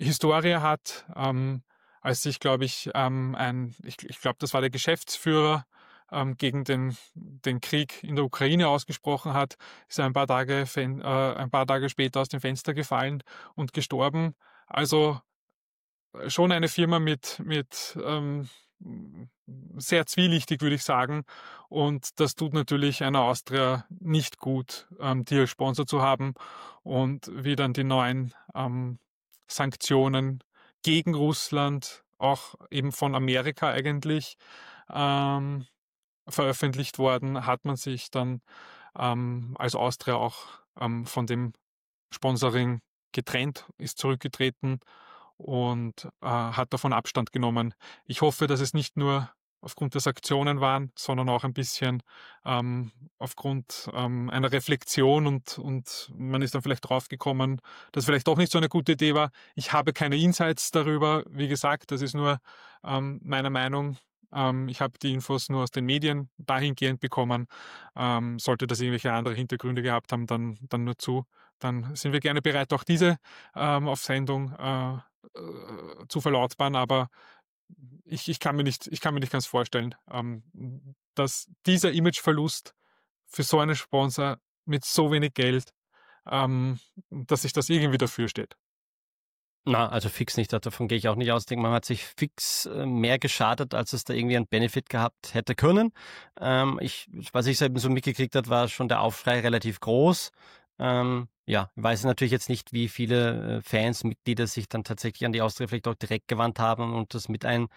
Historie hat, ähm, als sich, glaube ich, ähm, ein, ich, ich glaube, das war der Geschäftsführer, ähm, gegen den, den Krieg in der Ukraine ausgesprochen hat, ist er ein paar Tage, fen- äh, ein paar Tage später aus dem Fenster gefallen und gestorben. Also äh, schon eine Firma mit, mit ähm, sehr zwielichtig, würde ich sagen. Und das tut natürlich einer Austria nicht gut, ähm, die als Sponsor zu haben. Und wie dann die neuen ähm, Sanktionen gegen Russland, auch eben von Amerika eigentlich, ähm, veröffentlicht worden, hat man sich dann ähm, als Austria auch ähm, von dem Sponsoring getrennt, ist zurückgetreten und äh, hat davon Abstand genommen. Ich hoffe, dass es nicht nur aufgrund der Sanktionen waren, sondern auch ein bisschen ähm, aufgrund ähm, einer Reflexion und, und man ist dann vielleicht draufgekommen, dass vielleicht doch nicht so eine gute Idee war. Ich habe keine Insights darüber. Wie gesagt, das ist nur ähm, meine Meinung. Ähm, ich habe die Infos nur aus den Medien dahingehend bekommen. Ähm, sollte das irgendwelche andere Hintergründe gehabt haben, dann, dann nur zu. Dann sind wir gerne bereit, auch diese ähm, auf Sendung äh, äh, zu verlautbaren, aber ich, ich, kann mir nicht, ich kann mir nicht ganz vorstellen, ähm, dass dieser Imageverlust für so einen Sponsor mit so wenig Geld, ähm, dass sich das irgendwie dafür steht. Na, also fix nicht, davon gehe ich auch nicht aus. Ich denke, man hat sich fix äh, mehr geschadet, als es da irgendwie einen Benefit gehabt hätte können. Ähm, ich, was ich eben so mitgekriegt habe, war schon der Aufschrei relativ groß. Ähm, ja, ich weiß natürlich jetzt nicht, wie viele äh, Fans, Mitglieder sich dann tatsächlich an die Austria vielleicht auch direkt gewandt haben und das mit ein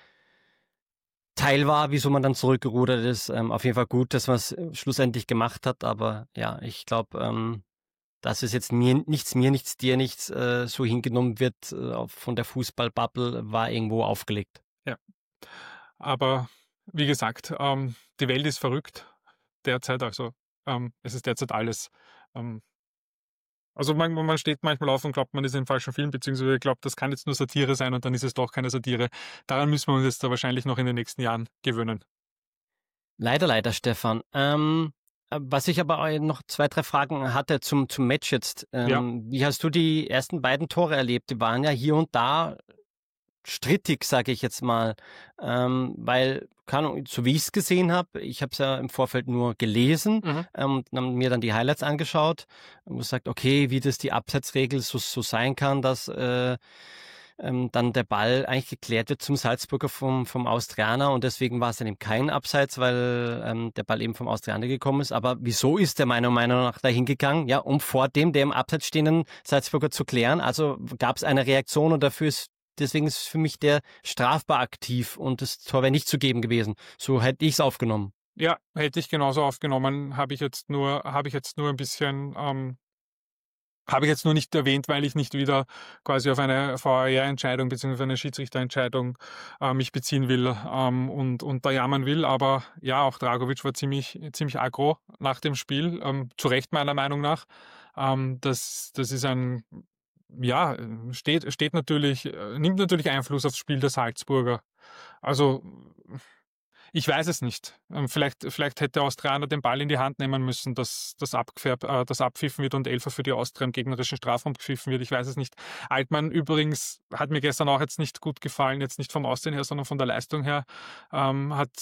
Teil war, wieso man dann zurückgerudert ist. Ähm, auf jeden Fall gut, dass man es äh, schlussendlich gemacht hat, aber ja, ich glaube, ähm, dass es jetzt mir nichts, mir nichts, dir nichts äh, so hingenommen wird äh, von der Fußballbubble, war irgendwo aufgelegt. Ja, aber wie gesagt, ähm, die Welt ist verrückt derzeit, also ähm, es ist derzeit alles. Ähm, also man, man steht manchmal auf und glaubt, man ist im falschen Film, beziehungsweise glaubt, das kann jetzt nur Satire sein und dann ist es doch keine Satire. Daran müssen wir uns jetzt da wahrscheinlich noch in den nächsten Jahren gewöhnen. Leider, leider, Stefan. Ähm, äh, was ich aber auch noch zwei, drei Fragen hatte zum, zum Match jetzt. Ja. Ähm, wie hast du die ersten beiden Tore erlebt? Die waren ja hier und da strittig, sage ich jetzt mal, ähm, weil, keine Ahnung, so wie ich es gesehen habe, ich habe es ja im Vorfeld nur gelesen Mhm. ähm, und dann mir dann die Highlights angeschaut und gesagt, okay, wie das die Abseitsregel so, so sein kann, dass äh, ähm, dann der Ball eigentlich geklärt wird zum Salzburger vom, vom Austrianer und deswegen war es dann eben kein Abseits, weil ähm, der Ball eben vom Austrianer gekommen ist. Aber wieso ist der meiner Meinung nach dahin gegangen? Ja, um vor dem, der im Abseits stehenden Salzburger zu klären. Also gab es eine Reaktion und dafür ist Deswegen ist für mich der strafbar aktiv und das Tor wäre nicht zu geben gewesen. So hätte ich es aufgenommen. Ja, hätte ich genauso aufgenommen, habe ich jetzt nur, habe ich jetzt nur ein bisschen, ähm, habe ich jetzt nur nicht erwähnt, weil ich nicht wieder quasi auf eine V A R-Entscheidung bzw. eine Schiedsrichterentscheidung äh, mich beziehen will ähm, und, und da jammern will. Aber ja, auch Dragovic war ziemlich, ziemlich aggro nach dem Spiel, ähm, zu Recht meiner Meinung nach. Ähm, das, das ist ein, ja, steht, steht natürlich, äh, nimmt natürlich Einfluss aufs Spiel der Salzburger. Also ich weiß es nicht. Ähm, Vielleicht, vielleicht hätte Austrianer den Ball in die Hand nehmen müssen, dass das, abgefärbt, äh, das abpfiffen wird und Elfer für die Austria im gegnerischen Strafraum gepfiffen wird. Ich weiß es nicht. Altmann übrigens hat mir gestern auch jetzt nicht gut gefallen, jetzt nicht vom Aussehen her, sondern von der Leistung her. Ähm, hat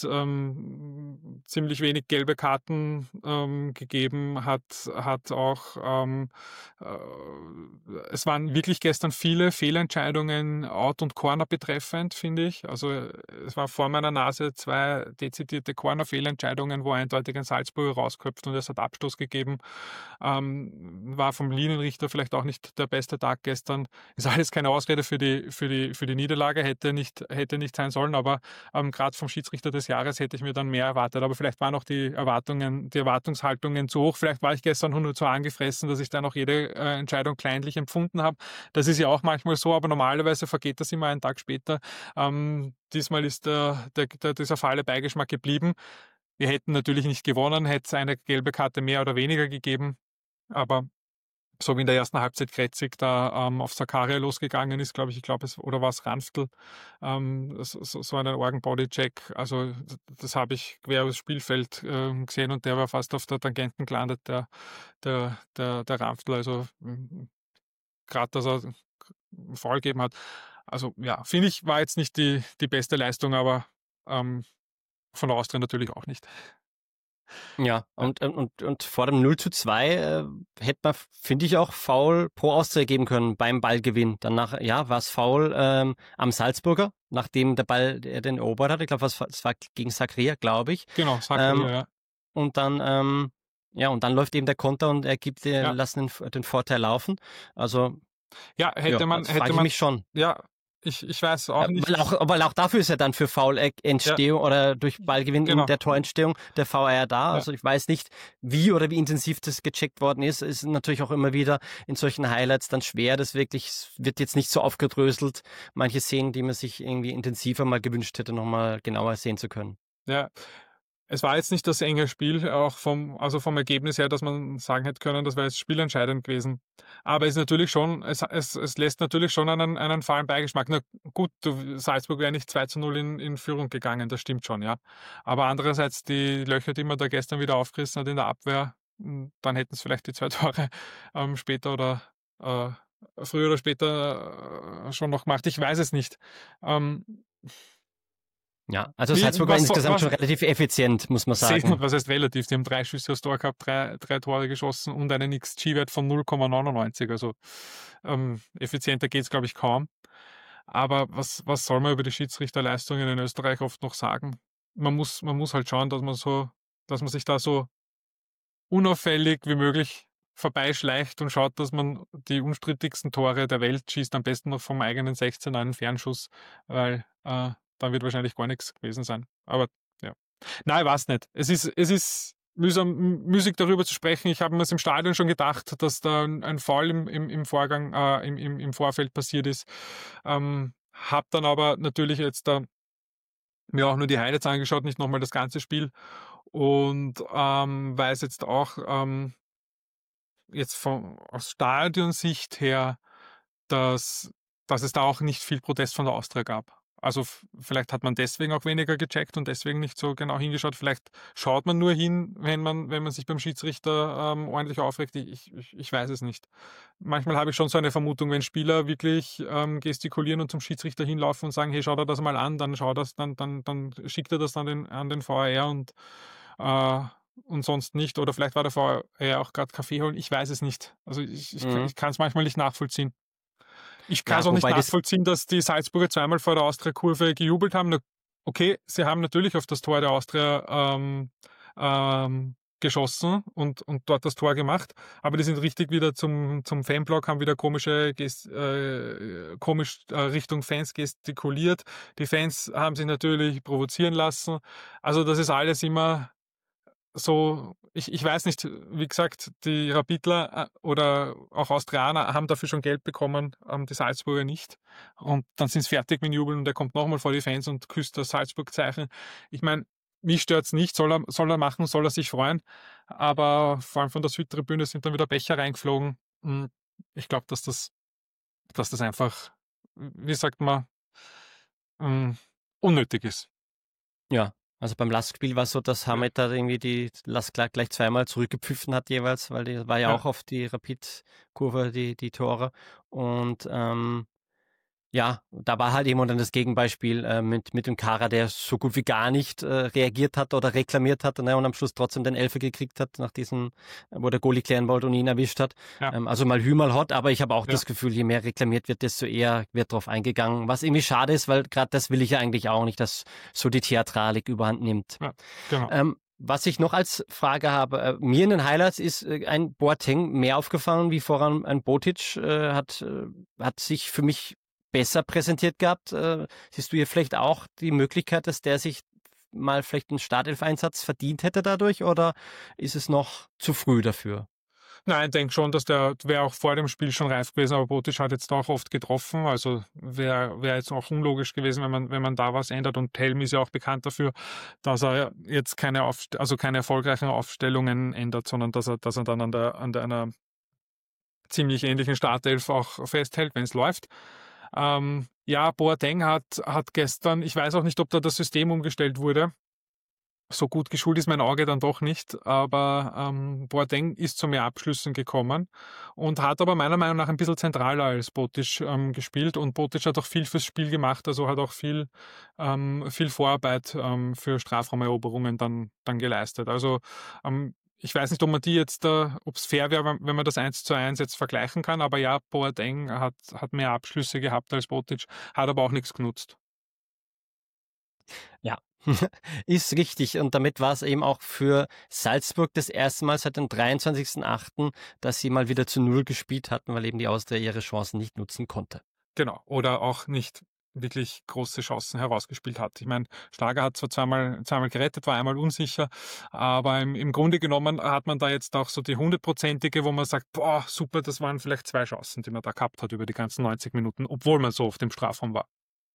ähm, ziemlich wenig gelbe Karten ähm, gegeben, hat, hat auch ähm, äh, es waren wirklich gestern viele Fehlentscheidungen Out- und Corner betreffend, finde ich. Also es war vor meiner Nase zwei dezidierte Corner-Fehlentscheidungen, wo eindeutig ein Salzburger rausköpft und es hat Abstoß gegeben. Ähm, war vom Linienrichter vielleicht auch nicht der beste Tag gestern. Ist alles keine Ausrede für die, für die, für die Niederlage, hätte nicht, hätte nicht sein sollen, aber ähm, gerade vom Schiedsrichter des Jahres hätte ich mir dann mehr erwartet. Aber vielleicht waren auch die Erwartungen, die Erwartungshaltungen zu hoch. Vielleicht war ich gestern nur zu angefressen, dass ich dann auch jede äh, Entscheidung kleinlich empfunden habe. Das ist ja auch manchmal so, aber normalerweise vergeht das immer einen Tag später. Ähm, diesmal ist der, der, der, dieser fahle Beigeschmack geblieben. Wir hätten natürlich nicht gewonnen, hätte es eine gelbe Karte mehr oder weniger gegeben, aber so wie in der ersten Halbzeit Kretzig da ähm, auf Zakaria losgegangen ist, glaube ich, ich glaube es, oder war es Ranftl, ähm, so, so einen Organ-Body-Check, also das, das habe ich quer übers Spielfeld äh, gesehen und der war fast auf der Tangenten gelandet, der, der, der, der Ranftl, also gerade, dass er Foul gegeben hat. Also ja, finde ich, war jetzt nicht die, die beste Leistung, aber ähm, von der Austria natürlich auch nicht. Ja, und, und, und vor dem null zu zwei äh, hätte man, finde ich, auch Foul pro Austria geben können beim Ballgewinn. Danach, ja, war es Foul ähm, am Salzburger, nachdem der Ball der den erobert hat. Ich glaube, es war gegen Sakria, glaube ich. Genau, Sakria, ähm, ja. Und dann, ähm, ja, und dann läuft eben der Konter und er gibt, äh, Ja. lassen den, den Vorteil laufen. Also, Ja, hätte ja, man, das hätte frage ich man, mich schon. ja, ich, ich weiß auch Ja, nicht. weil, auch, weil auch dafür ist ja dann für Foul-Entstehung oder durch Ballgewinn Genau. in der Torentstehung der V A R da. Ja. Also ich weiß nicht, wie oder wie intensiv das gecheckt worden ist. Ist natürlich auch immer wieder in solchen Highlights dann schwer. Das wirklich es wird jetzt nicht so aufgedröselt. Manche Szenen, die man sich irgendwie intensiver mal gewünscht hätte, nochmal genauer sehen zu können. Ja, es war jetzt nicht das enge Spiel, auch vom, also vom Ergebnis her, dass man sagen hätte können, das wäre jetzt spielentscheidend gewesen. Aber es ist natürlich schon, es, es, es lässt natürlich schon einen, einen fahlen Beigeschmack. Na gut, du, Salzburg wäre nicht zwei zu null in, in Führung gegangen, das stimmt schon, ja. Aber andererseits die Löcher, die man da gestern wieder aufgerissen hat in der Abwehr, dann hätten es vielleicht die zwei Tore ähm, später oder äh, früher oder später äh, schon noch gemacht. Ich weiß es nicht. Ähm, Ja, also Wie- Salzburg war was- insgesamt was- schon relativ effizient, muss man Sehen, sagen. was heißt relativ? Die haben drei Schüsse aufs Tor gehabt, drei, drei Tore geschossen und einen X G-Wert von null Komma neunundneunzig. Also ähm, effizienter geht es, glaube ich, kaum. Aber was, was soll man über die Schiedsrichterleistungen in Österreich oft noch sagen? Man muss, man muss halt schauen, dass man so, dass man sich da so unauffällig wie möglich vorbeischleicht und schaut, dass man die unstrittigsten Tore der Welt schießt, am besten noch vom eigenen sechzehner einen Fernschuss, weil äh, dann wird wahrscheinlich gar nichts gewesen sein. Aber ja. Nein, ich weiß nicht. Es ist, es ist mühsam, müßig darüber zu sprechen. Ich habe mir es im Stadion schon gedacht, dass da ein, ein Foul im, im, im Vorgang, äh, im, im, im Vorfeld passiert ist. Ähm, habe dann aber natürlich jetzt da mir auch nur die Highlights angeschaut, nicht nochmal das ganze Spiel. Und ähm, weiß jetzt auch, ähm, jetzt von, aus Stadionsicht her, dass, dass es da auch nicht viel Protest von der Austria gab. Also f- vielleicht hat man deswegen auch weniger gecheckt und deswegen nicht so genau hingeschaut. Vielleicht schaut man nur hin, wenn man, wenn man sich beim Schiedsrichter ähm, ordentlich aufregt. Ich, ich, ich weiß es nicht. Manchmal habe ich schon so eine Vermutung, wenn Spieler wirklich ähm, gestikulieren und zum Schiedsrichter hinlaufen und sagen, hey, schau dir das mal an, dann schau das, dann, dann, dann schickt er das an den, an den V A R und äh, und sonst nicht. Oder vielleicht war der V A R auch gerade Kaffee holen. Ich weiß es nicht. Also ich, ich, Mhm. ich kann es manchmal nicht nachvollziehen. Ich kann Ja, es auch nicht wobei das- nachvollziehen, dass die Salzburger zweimal vor der Austria-Kurve gejubelt haben. Na, okay, sie haben natürlich auf das Tor der Austria ähm, ähm, geschossen und, und dort das Tor gemacht, aber die sind richtig wieder zum, zum Fanblock, haben wieder komische Gest, äh, komisch äh, Richtung Fans gestikuliert. Die Fans haben sich natürlich provozieren lassen. Also das ist alles immer so, ich, ich weiß nicht, wie gesagt, die Rapidler äh, oder auch Austrianer haben dafür schon Geld bekommen, ähm, die Salzburger nicht. Und dann sind sie fertig mit dem Jubeln und er kommt nochmal vor die Fans und küsst das Salzburg-Zeichen. Ich meine, mich stört's nicht, soll er, soll er machen, soll er sich freuen. Aber vor allem von der Südtribüne sind dann wieder Becher reingeflogen. Und ich glaube, dass das, dass das einfach, wie sagt man, ähm, unnötig ist. Ja, also beim Lastspiel war es so, dass Hamed da irgendwie die Last gleich, gleich zweimal zurückgepfiffen hat jeweils, weil die war ja, Ja. auch auf die Rapid-Kurve, die, die Tore. Und ähm, ja, da war halt eben dann das Gegenbeispiel äh, mit, mit dem Kara, der so gut wie gar nicht äh, reagiert hat oder reklamiert hat, ne, und am Schluss trotzdem den Elfer gekriegt hat, nach diesem, wo der Goalie klären wollte und ihn erwischt hat. Ja. Ähm, also mal Hü, mal Hot, aber ich habe auch Ja. das Gefühl, je mehr reklamiert wird, desto eher wird drauf eingegangen. Was irgendwie schade ist, weil gerade das will ich ja eigentlich auch nicht, dass so die Theatralik überhand nimmt. Ja, genau. Ähm, was ich noch als Frage habe, äh, mir in den Highlights ist äh, ein Boateng mehr aufgefallen wie voran ein Botic, äh, hat, äh, hat sich für mich besser präsentiert gehabt. Äh, siehst du hier vielleicht auch die Möglichkeit, dass der sich mal vielleicht einen Startelf-Einsatz verdient hätte dadurch, oder ist es noch zu früh dafür? Nein, ich denke schon, dass der wäre auch vor dem Spiel schon reif gewesen, aber Botic hat jetzt auch oft getroffen. Also wäre wär jetzt auch unlogisch gewesen, wenn man, wenn man da was ändert. Und Helm ist ja auch bekannt dafür, dass er jetzt keine Aufst- also keine erfolgreichen Aufstellungen ändert, sondern dass er, dass er dann an der, an der einer ziemlich ähnlichen Startelf auch festhält, wenn es läuft. Ähm, ja, Boateng hat, hat gestern, ich weiß auch nicht, ob da das System umgestellt wurde. so gut geschult ist mein Auge dann doch nicht, aber ähm, Boateng ist zu mehr Abschlüssen gekommen und hat aber meiner Meinung nach ein bisschen zentraler als Botic ähm, gespielt und Botic hat auch viel fürs Spiel gemacht, also hat auch viel, ähm, viel Vorarbeit ähm, für Strafraumeroberungen dann, dann geleistet. Also ähm, ich weiß nicht, ob man die jetzt, äh, ob es fair wäre, wenn man das eins zu eins jetzt vergleichen kann, aber ja, Boateng hat, hat mehr Abschlüsse gehabt als Botic, hat aber auch nichts genutzt. Ja, ist richtig. Und damit war es eben auch für Salzburg das erste Mal seit dem dreiundzwanzigsten achten, dass sie mal wieder zu Null gespielt hatten, weil eben die Austria ihre Chancen nicht nutzen konnte. Genau, oder auch nicht wirklich große Chancen herausgespielt hat. Ich meine, Schlager hat zwar zweimal, zweimal gerettet, war einmal unsicher, aber im, im Grunde genommen hat man da jetzt auch so die hundertprozentige, wo man sagt, boah, super, das waren vielleicht zwei Chancen, die man da gehabt hat über die ganzen neunzig Minuten, obwohl man so auf dem Strafraum war.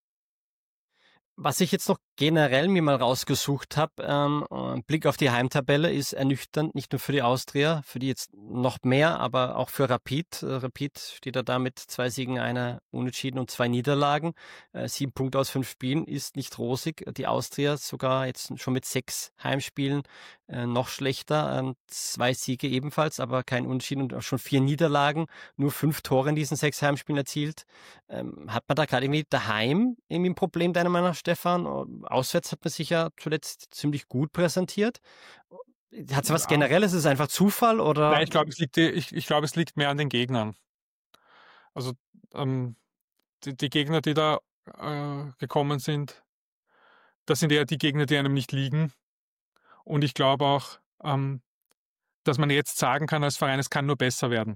Was ich jetzt noch generell mir mal rausgesucht habe, ähm, äh, Blick auf die Heimtabelle ist ernüchternd, nicht nur für die Austria, für die jetzt noch mehr, aber auch für Rapid. Äh, Rapid steht da, da mit zwei Siegen, einer Unentschieden und zwei Niederlagen. Äh, sieben Punkte aus fünf Spielen ist nicht rosig. Die Austria sogar jetzt schon mit sechs Heimspielen äh, noch schlechter. Ähm, zwei Siege ebenfalls, aber kein Unentschieden und auch schon vier Niederlagen. Nur fünf Tore in diesen sechs Heimspielen erzielt. Ähm, hat man da gerade irgendwie daheim irgendwie ein Problem, deiner Meinung nach, Stefan? Auswärts hat man sich ja zuletzt ziemlich gut präsentiert. Hat es was Ja. Generelles? Ist es einfach Zufall oder? Nein, ich glaube, es liegt, ich, ich glaube, es liegt mehr an den Gegnern. Also ähm, die, die Gegner, die da äh, gekommen sind, das sind eher die Gegner, die einem nicht liegen. Und ich glaube auch, ähm, dass man jetzt sagen kann als Verein, es kann nur besser werden.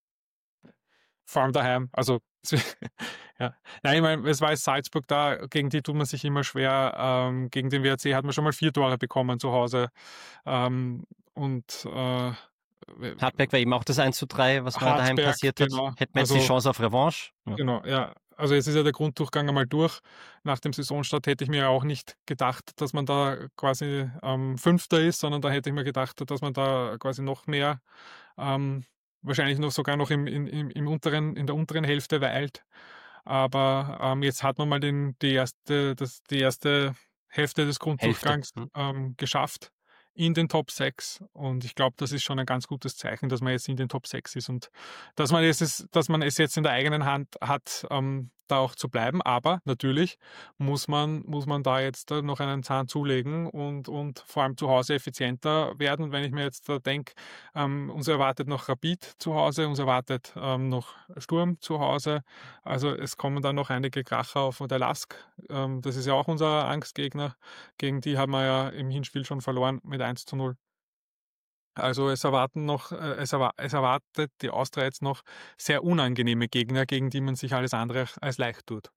Vor allem daheim. Also, ja. Nein, ich meine, es war jetzt Salzburg da, gegen die tut man sich immer schwer. Ähm, gegen den W R C hat man schon mal vier Tore bekommen zu Hause. Ähm, und äh, Hartberg war eben auch das eins zu drei, was man daheim Hartberg, kassiert hat. genau. Hätten wir jetzt Also, die Chance auf Revanche? Ja. genau, ja. Also jetzt ist ja der Grunddurchgang einmal durch. Nach dem Saisonstart hätte ich mir auch nicht gedacht, dass man da quasi ähm, Fünfter ist, sondern da hätte ich mir gedacht, dass man da quasi noch mehr, ähm, wahrscheinlich noch sogar noch im, im, im unteren, in der unteren Hälfte weilt. Aber ähm, jetzt hat man mal den, die, erste, das, die erste Hälfte des Hälfte. Grunddurchgangs Hm. ähm, geschafft in den Top sechs. Und ich glaube, das ist schon ein ganz gutes Zeichen, dass man jetzt in den Top sechs ist und dass man es, ist, dass man es jetzt in der eigenen Hand hat, ähm, da auch zu bleiben. Aber natürlich muss man, muss man da jetzt äh, noch einen Zahn zulegen und, und vor allem zu Hause effizienter werden. Wenn ich mir jetzt da denke, ähm, uns erwartet noch Rapid zu Hause, uns erwartet ähm, noch Sturm zu Hause. Also es kommen dann noch einige Kracher auf der Lask. Ähm, das ist ja auch unser Angstgegner. Gegen die haben wir ja im Hinspiel schon verloren mit eins zu null. Also es erwarten noch, äh, es, erwa es erwartet die Austria jetzt noch sehr unangenehme Gegner, gegen die man sich alles andere als leicht tut.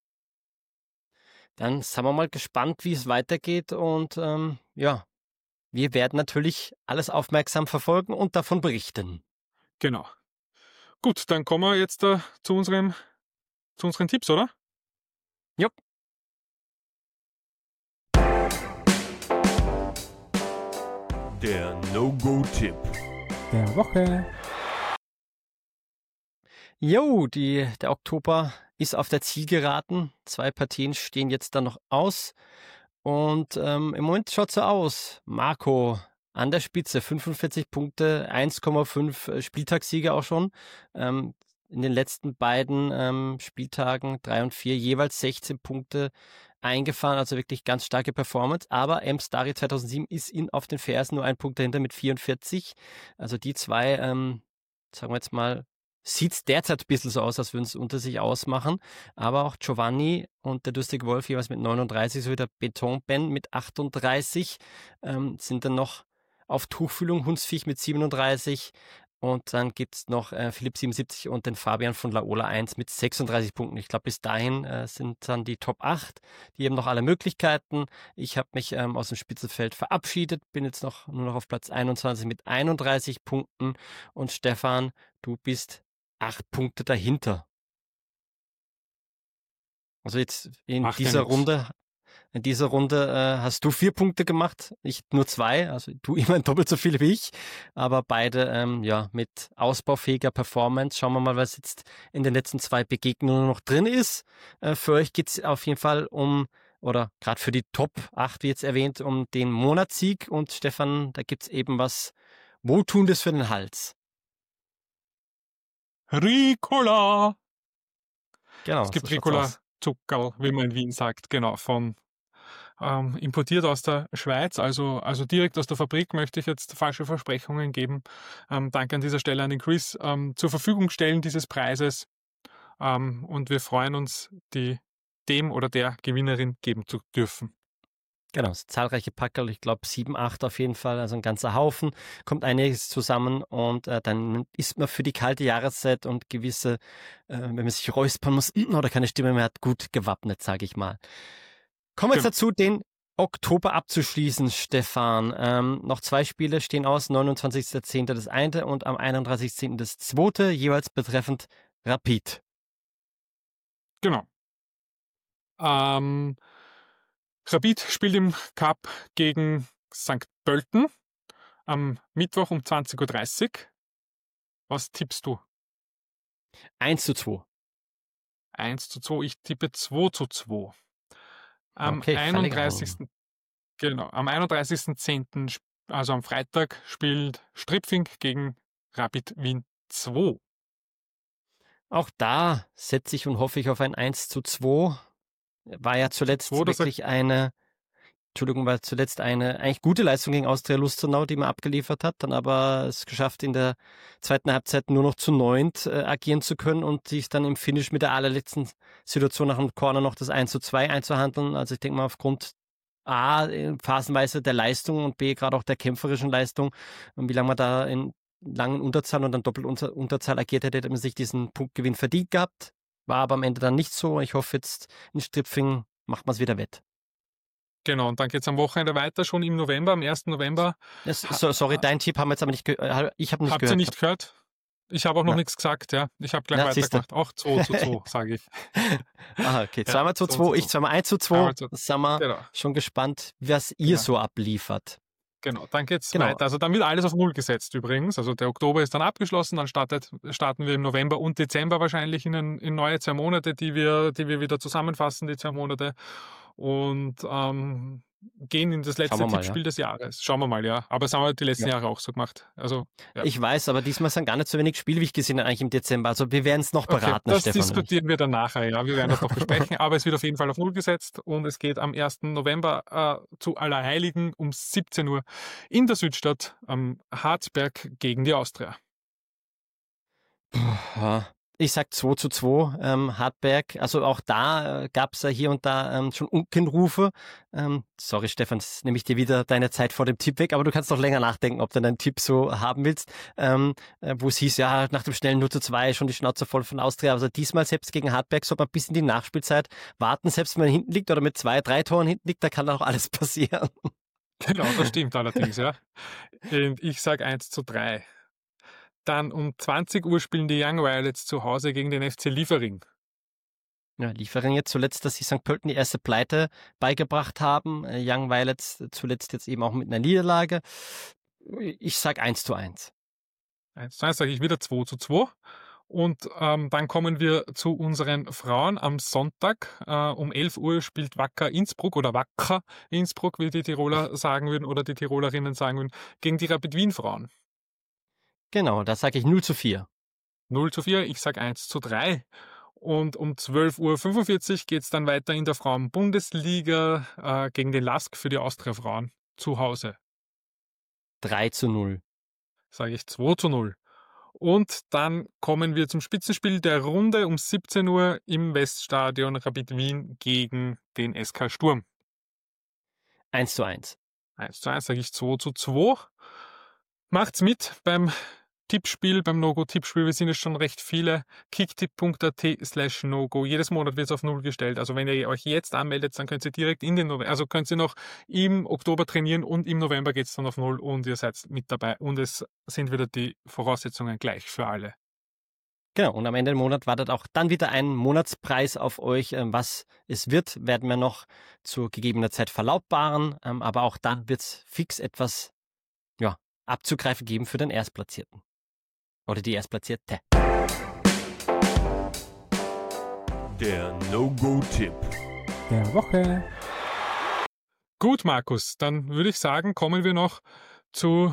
Dann sind wir mal gespannt, wie es weitergeht. Und ähm, ja, wir werden natürlich alles aufmerksam verfolgen und davon berichten. Genau. Gut, dann kommen wir jetzt äh, zu, unserem, zu unseren Tipps, oder? Jupp. Der No-Go-Tipp der Woche. Jo, die, der Oktober ist auf der Zielgeraden. Zwei Partien stehen jetzt dann noch aus. Und ähm, im Moment schaut so aus. Marco an der Spitze, fünfundvierzig Punkte, eins Komma fünf Spieltagssieger auch schon. Ähm, in den letzten beiden ähm, Spieltagen, drei und vier, jeweils sechzehn Punkte eingefahren. Also wirklich ganz starke Performance. Aber M-Stari zweitausendsieben ist ihn auf den Fersen, nur ein Punkt dahinter mit vierundvierzig. Also die zwei, ähm, sagen wir jetzt mal, sieht es derzeit ein bisschen so aus, als würden es unter sich ausmachen. Aber auch Giovanni und der Durstige Wolf jeweils mit neununddreißig, sowie der Beton-Ben mit achtunddreißig, ähm, sind dann noch auf Tuchfühlung Hunsviech mit siebenunddreißig. Und dann gibt es noch äh, Philipp siebenundsiebzig und den Fabian von Laola eins mit sechsunddreißig Punkten. Ich glaube, bis dahin äh, sind dann die Top acht. Die haben noch alle Möglichkeiten. Ich habe mich ähm, aus dem Spitzenfeld verabschiedet, bin jetzt noch nur noch auf Platz einundzwanzig mit einunddreißig Punkten. Und Stefan, du bist acht Punkte dahinter. Also jetzt in Macht ja dieser nix. Runde, in dieser Runde äh, hast du vier Punkte gemacht, ich nur zwei, also du immerhin doppelt so viel wie ich, aber beide ähm, ja mit ausbaufähiger Performance. Schauen wir mal, was jetzt in den letzten zwei Begegnungen noch drin ist. Äh, für euch geht es auf jeden Fall um oder gerade für die Top acht, wie jetzt erwähnt, um den Monatssieg. Und Stefan, da gibt es eben was Wohltuendes für den Hals. Ricola! Genau. Es gibt so schaut's aus. Ricola-Zuckerl, wie man in Wien sagt, genau, von ähm, importiert aus der Schweiz, also, also direkt aus der Fabrik. Möchte ich jetzt falsche Versprechungen geben. Ähm, danke an dieser Stelle an den Chris. Ähm, zur Verfügung stellen dieses Preises. Ähm, und wir freuen uns, die dem oder der Gewinnerin geben zu dürfen. Genau, so zahlreiche Packerl, ich glaube sieben, acht auf jeden Fall, also ein ganzer Haufen, kommt einiges zusammen und äh, dann ist man für die kalte Jahreszeit und gewisse, äh, wenn man sich räuspern muss oder keine Stimme mehr hat, gut gewappnet, sage ich mal. Kommen wir jetzt dazu, den Oktober abzuschließen, Stefan. Ähm, noch zwei Spiele stehen aus, neunundzwanzigster zehnter das eine und am einunddreißigsten zehnten das zweite, jeweils betreffend Rapid. Genau. Ähm, Rapid spielt im Cup gegen Sankt Pölten am Mittwoch um zwanzig Uhr dreißig. Was tippst du? eins zu zwei. eins zu zwei. Ich tippe zwei zu zwei. Am Okay, einunddreißigsten Genau, am einunddreißigsten zehnten, also am Freitag, spielt Stripfing gegen Rapid Wien zwei. Auch da setze ich und hoffe ich auf ein eins zu zwei. War ja zuletzt zwei, das wirklich eine, Entschuldigung, war zuletzt eine eigentlich gute Leistung gegen Austria Lustenau, die man abgeliefert hat, dann aber es geschafft, in der zweiten Halbzeit nur noch zu neunt äh, agieren zu können und sich dann im Finish mit der allerletzten Situation nach dem Corner noch das eins zu zwei einzuhandeln. Also ich denke mal aufgrund A, phasenweise der Leistung und B, gerade auch der kämpferischen Leistung, und wie lange man da in langen Unterzahl und dann doppelt unter Unterzahl agiert hätte, hätte man sich diesen Punktgewinn verdient gehabt. War aber am Ende dann nicht so. Ich hoffe jetzt in Stripfing macht man es wieder wett. Genau, und dann geht es am Wochenende weiter, schon im November, am ersten November. Das, so, sorry, dein Tipp haben wir jetzt aber nicht gehört. Ich habe nicht Habt gehört. ihr nicht gehört? Ich habe auch noch Na. nichts gesagt, ja. Ich habe gleich Na, siehste. weitergemacht. Auch zwei zu zwei, sage ich. Aha, okay. Ja, Zweimal zu zwei zwei, zu ich zwei. zweimal eins zu zwei. Einmal zu- Sind wir Genau. schon gespannt, was ihr Genau. so abliefert. Genau, dann geht's Genau. weiter. Also dann wird alles auf Null gesetzt übrigens. Also der Oktober ist dann abgeschlossen, dann startet, starten wir im November und Dezember wahrscheinlich in, ein, in neue zwei Monate, die wir, die wir wieder zusammenfassen, die zwei Monate. Und ähm, gehen in das letzte Schauen wir mal, Tippspiel ja. des Jahres. Schauen wir mal, ja. Aber das haben wir die letzten Ja. Jahre auch so gemacht. Also, ja. Ich weiß, aber diesmal sind gar nicht so wenig Spiele, wie ich gesehen habe, eigentlich im Dezember. Also wir werden es noch Okay, beraten, das Stefan. diskutieren wir dann nachher, ja. Wir werden das noch besprechen, aber es wird auf jeden Fall auf Null gesetzt und es geht am ersten November äh, zu Allerheiligen um siebzehn Uhr in der Südstadt am Harzberg gegen die Austria. Ja, ich sag zwei zu zwei, ähm, Hartberg. Also auch da äh, gab es ja hier und da ähm, schon Unkenrufe. Ähm, sorry, Stefan, jetzt nehme ich dir wieder deine Zeit vor dem Tipp weg, aber du kannst noch länger nachdenken, ob du deinen Tipp so haben willst. Ähm, äh, wo es hieß, ja, nach dem schnellen null zu zwei schon die Schnauze voll von Austria. Also diesmal selbst gegen Hartberg sollte man bis in die Nachspielzeit warten, selbst wenn man hinten liegt oder mit zwei, drei Toren hinten liegt, da kann auch alles passieren. Genau, das stimmt allerdings, ja. Und ich sage eins zu drei. Dann um zwanzig Uhr spielen die Young Violets zu Hause gegen den F C Liefering. Ja, Liefering jetzt zuletzt, dass sie Sankt Pölten die erste Pleite beigebracht haben. Äh, Young Violets zuletzt jetzt eben auch mit einer Niederlage. Ich sag eins zu eins. eins zu eins sage ich wieder zwei zu zwei. Und ähm, dann kommen wir zu unseren Frauen am Sonntag. Äh, um elf Uhr spielt Wacker Innsbruck oder Wacker Innsbruck, wie die Tiroler sagen würden oder die Tirolerinnen sagen würden, gegen die Rapid Wien Frauen. Genau, da sage ich null zu vier. null zu vier, ich sage eins zu drei. Und um zwölf Uhr fünfundvierzig geht es dann weiter in der Frauen-Bundesliga äh, gegen den Lask für die Austria-Frauen zu Hause. drei zu null. Sage ich zwei zu null. Und dann kommen wir zum Spitzenspiel der Runde um siebzehn Uhr im Weststadion Rapid Wien gegen den S K Sturm. eins zu eins. eins zu eins sage ich zwei zu zwei. Macht's mit beim Tippspiel, beim No-Go-Tippspiel. Wir sind jetzt schon recht viele. kicktipp punkt at slash no-go. Jedes Monat wird es auf Null gestellt. Also wenn ihr euch jetzt anmeldet, dann könnt ihr direkt in den November, also könnt ihr noch im Oktober trainieren und im November geht es dann auf Null und ihr seid mit dabei. Und es sind wieder die Voraussetzungen gleich für alle. Genau, und am Ende des Monats wartet auch dann wieder ein Monatspreis auf euch. Ähm, Was es wird, werden wir noch zu gegebener Zeit verlautbaren. Ähm, Aber auch dann wird es fix etwas ja, abzugreifen geben für den Erstplatzierten. Oder die Erstplatzierte. Der No-Go-Tipp. Der Woche. Gut, Markus, dann würde ich sagen, kommen wir noch zu...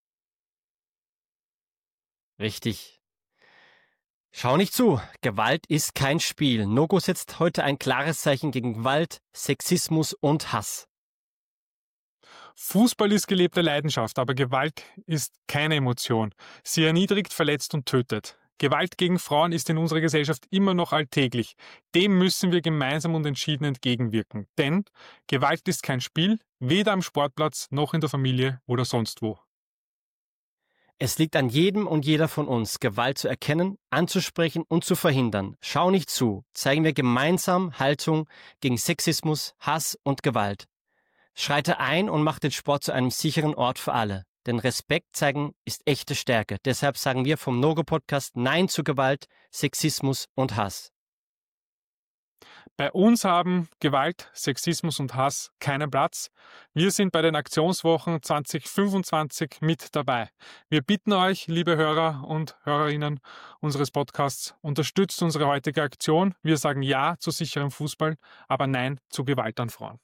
Richtig. Schau nicht zu. Gewalt ist kein Spiel. No-Go setzt heute ein klares Zeichen gegen Gewalt, Sexismus und Hass. Fußball ist gelebte Leidenschaft, aber Gewalt ist keine Emotion. Sie erniedrigt, verletzt und tötet. Gewalt gegen Frauen ist in unserer Gesellschaft immer noch alltäglich. Dem müssen wir gemeinsam und entschieden entgegenwirken. Denn Gewalt ist kein Spiel, weder am Sportplatz noch in der Familie oder sonst wo. Es liegt an jedem und jeder von uns, Gewalt zu erkennen, anzusprechen und zu verhindern. Schau nicht zu. Zeigen wir gemeinsam Haltung gegen Sexismus, Hass und Gewalt. Schreite ein und mach den Sport zu einem sicheren Ort für alle. Denn Respekt zeigen ist echte Stärke. Deshalb sagen wir vom No-Go-Podcast Nein zu Gewalt, Sexismus und Hass. Bei uns haben Gewalt, Sexismus und Hass keinen Platz. Wir sind bei den Aktionswochen zwanzig fünfundzwanzig mit dabei. Wir bitten euch, liebe Hörer und Hörerinnen unseres Podcasts, unterstützt unsere heutige Aktion. Wir sagen Ja zu sicherem Fußball, aber Nein zu Gewalt an Frauen.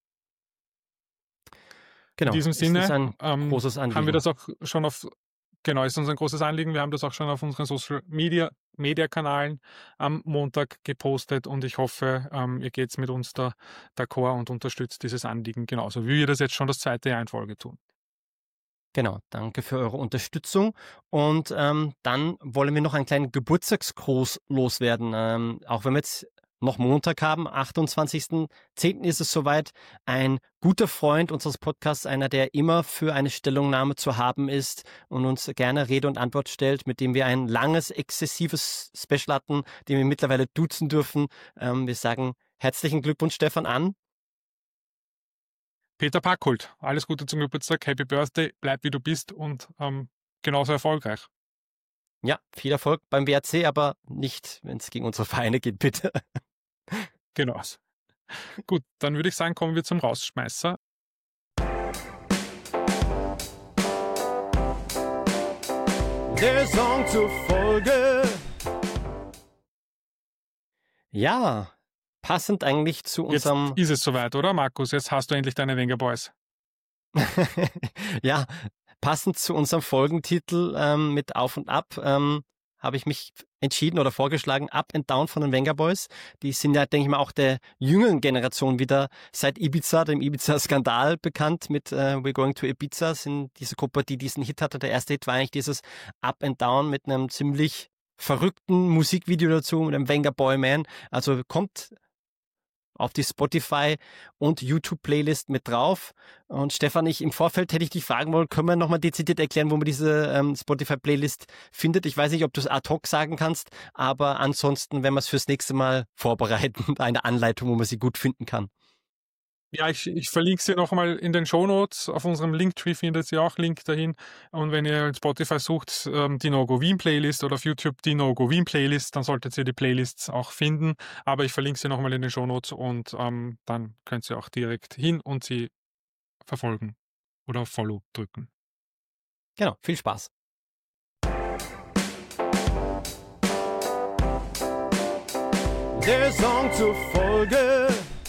Genau. In diesem Sinne ist ein ähm, großes Anliegen. haben wir das auch schon auf, genau, ist uns ein großes Anliegen. Wir haben das auch schon auf unseren Social Media, Media Kanälen am Montag gepostet und ich hoffe, ähm, ihr geht mit uns da d'accord und unterstützt dieses Anliegen genauso, wie wir das jetzt schon das zweite Jahr in Folge tun. Genau, danke für eure Unterstützung. Und ähm, dann wollen wir noch einen kleinen Geburtstagsgruß loswerden. Ähm, auch wenn wir jetzt noch Montag haben, achtundzwanzigsten zehnten ist es soweit. Ein guter Freund unseres Podcasts, einer, der immer für eine Stellungnahme zu haben ist und uns gerne Rede und Antwort stellt, mit dem wir ein langes, exzessives Special hatten, den wir mittlerweile duzen dürfen. Ähm, wir sagen herzlichen Glückwunsch, Stefan, an Peter Packhult, alles Gute zum Geburtstag, Happy Birthday, bleib wie du bist und ähm, genauso erfolgreich. Ja, viel Erfolg beim W R C, aber nicht, wenn es gegen unsere Vereine geht, bitte. Genau. Gut, dann würde ich sagen, kommen wir zum Rausschmeißer. Der Song zur Folge. Ja, passend eigentlich zu Jetzt unserem... ist es soweit, oder Markus? Jetzt hast du endlich deine Wenger Boys. Ja, passend zu unserem Folgentitel ähm, mit Auf und Ab ähm, habe ich mich entschieden oder vorgeschlagen, Up and Down von den Wenger Boys. Die sind ja, denke ich mal, auch der jüngeren Generation wieder seit Ibiza, dem Ibiza-Skandal bekannt mit äh, We're Going to Ibiza, sind diese Gruppe, die diesen Hit hatte. Der erste Hit war eigentlich dieses Up and Down mit einem ziemlich verrückten Musikvideo dazu, mit einem Wenger Boy Man. Also kommt auf die Spotify- und YouTube-Playlist mit drauf. Und Stefan, ich im Vorfeld hätte ich dich fragen wollen, können wir nochmal dezidiert erklären, wo man diese ähm, Spotify-Playlist findet? Ich weiß nicht, ob du es ad hoc sagen kannst, aber ansonsten, wenn wir es fürs nächste Mal vorbereiten, eine Anleitung, wo man sie gut finden kann. Ja, ich, ich verlinke sie nochmal in den Shownotes. Auf unserem Linktree findet ihr auch Link dahin. Und wenn ihr in Spotify sucht, ähm, die No-Go Wien Playlist oder auf YouTube die No-Go Wien Playlist, dann solltet ihr die Playlists auch finden. Aber ich verlinke sie nochmal in den Shownotes und ähm, dann könnt ihr auch direkt hin und sie verfolgen oder auf Follow drücken. Genau, viel Spaß. Der Song zur Folge.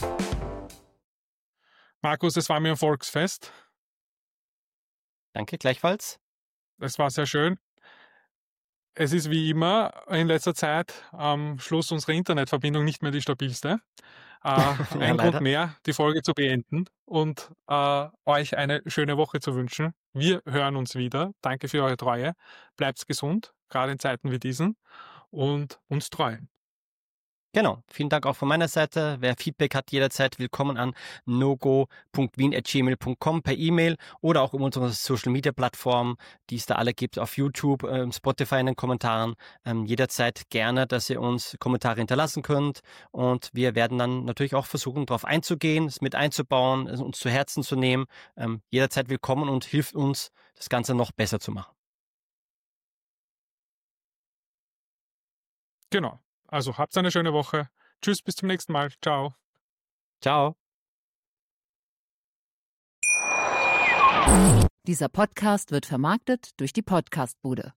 Markus, es war mir ein Volksfest. Danke, gleichfalls. Es war sehr schön. Es ist wie immer in letzter Zeit am Schluss unsere Internetverbindung nicht mehr die stabilste. Äh, ein Ja, Grund leider. mehr, die Folge zu beenden und äh, euch eine schöne Woche zu wünschen. Wir hören uns wieder. Danke für eure Treue. Bleibt gesund, gerade in Zeiten wie diesen, und uns treu. Genau, vielen Dank auch von meiner Seite. Wer Feedback hat, jederzeit willkommen an nogo punkt wien at gmail punkt com per E-Mail oder auch über unsere Social-Media-Plattformen, die es da alle gibt, auf YouTube, ähm, Spotify in den Kommentaren. Ähm, jederzeit gerne, dass ihr uns Kommentare hinterlassen könnt und wir werden dann natürlich auch versuchen, darauf einzugehen, es mit einzubauen, es uns zu Herzen zu nehmen. Ähm, jederzeit willkommen und hilft uns, das Ganze noch besser zu machen. Genau. Also habt eine schöne Woche. Tschüss, bis zum nächsten Mal. Ciao. Ciao. Dieser Podcast wird vermarktet durch die Podcastbude.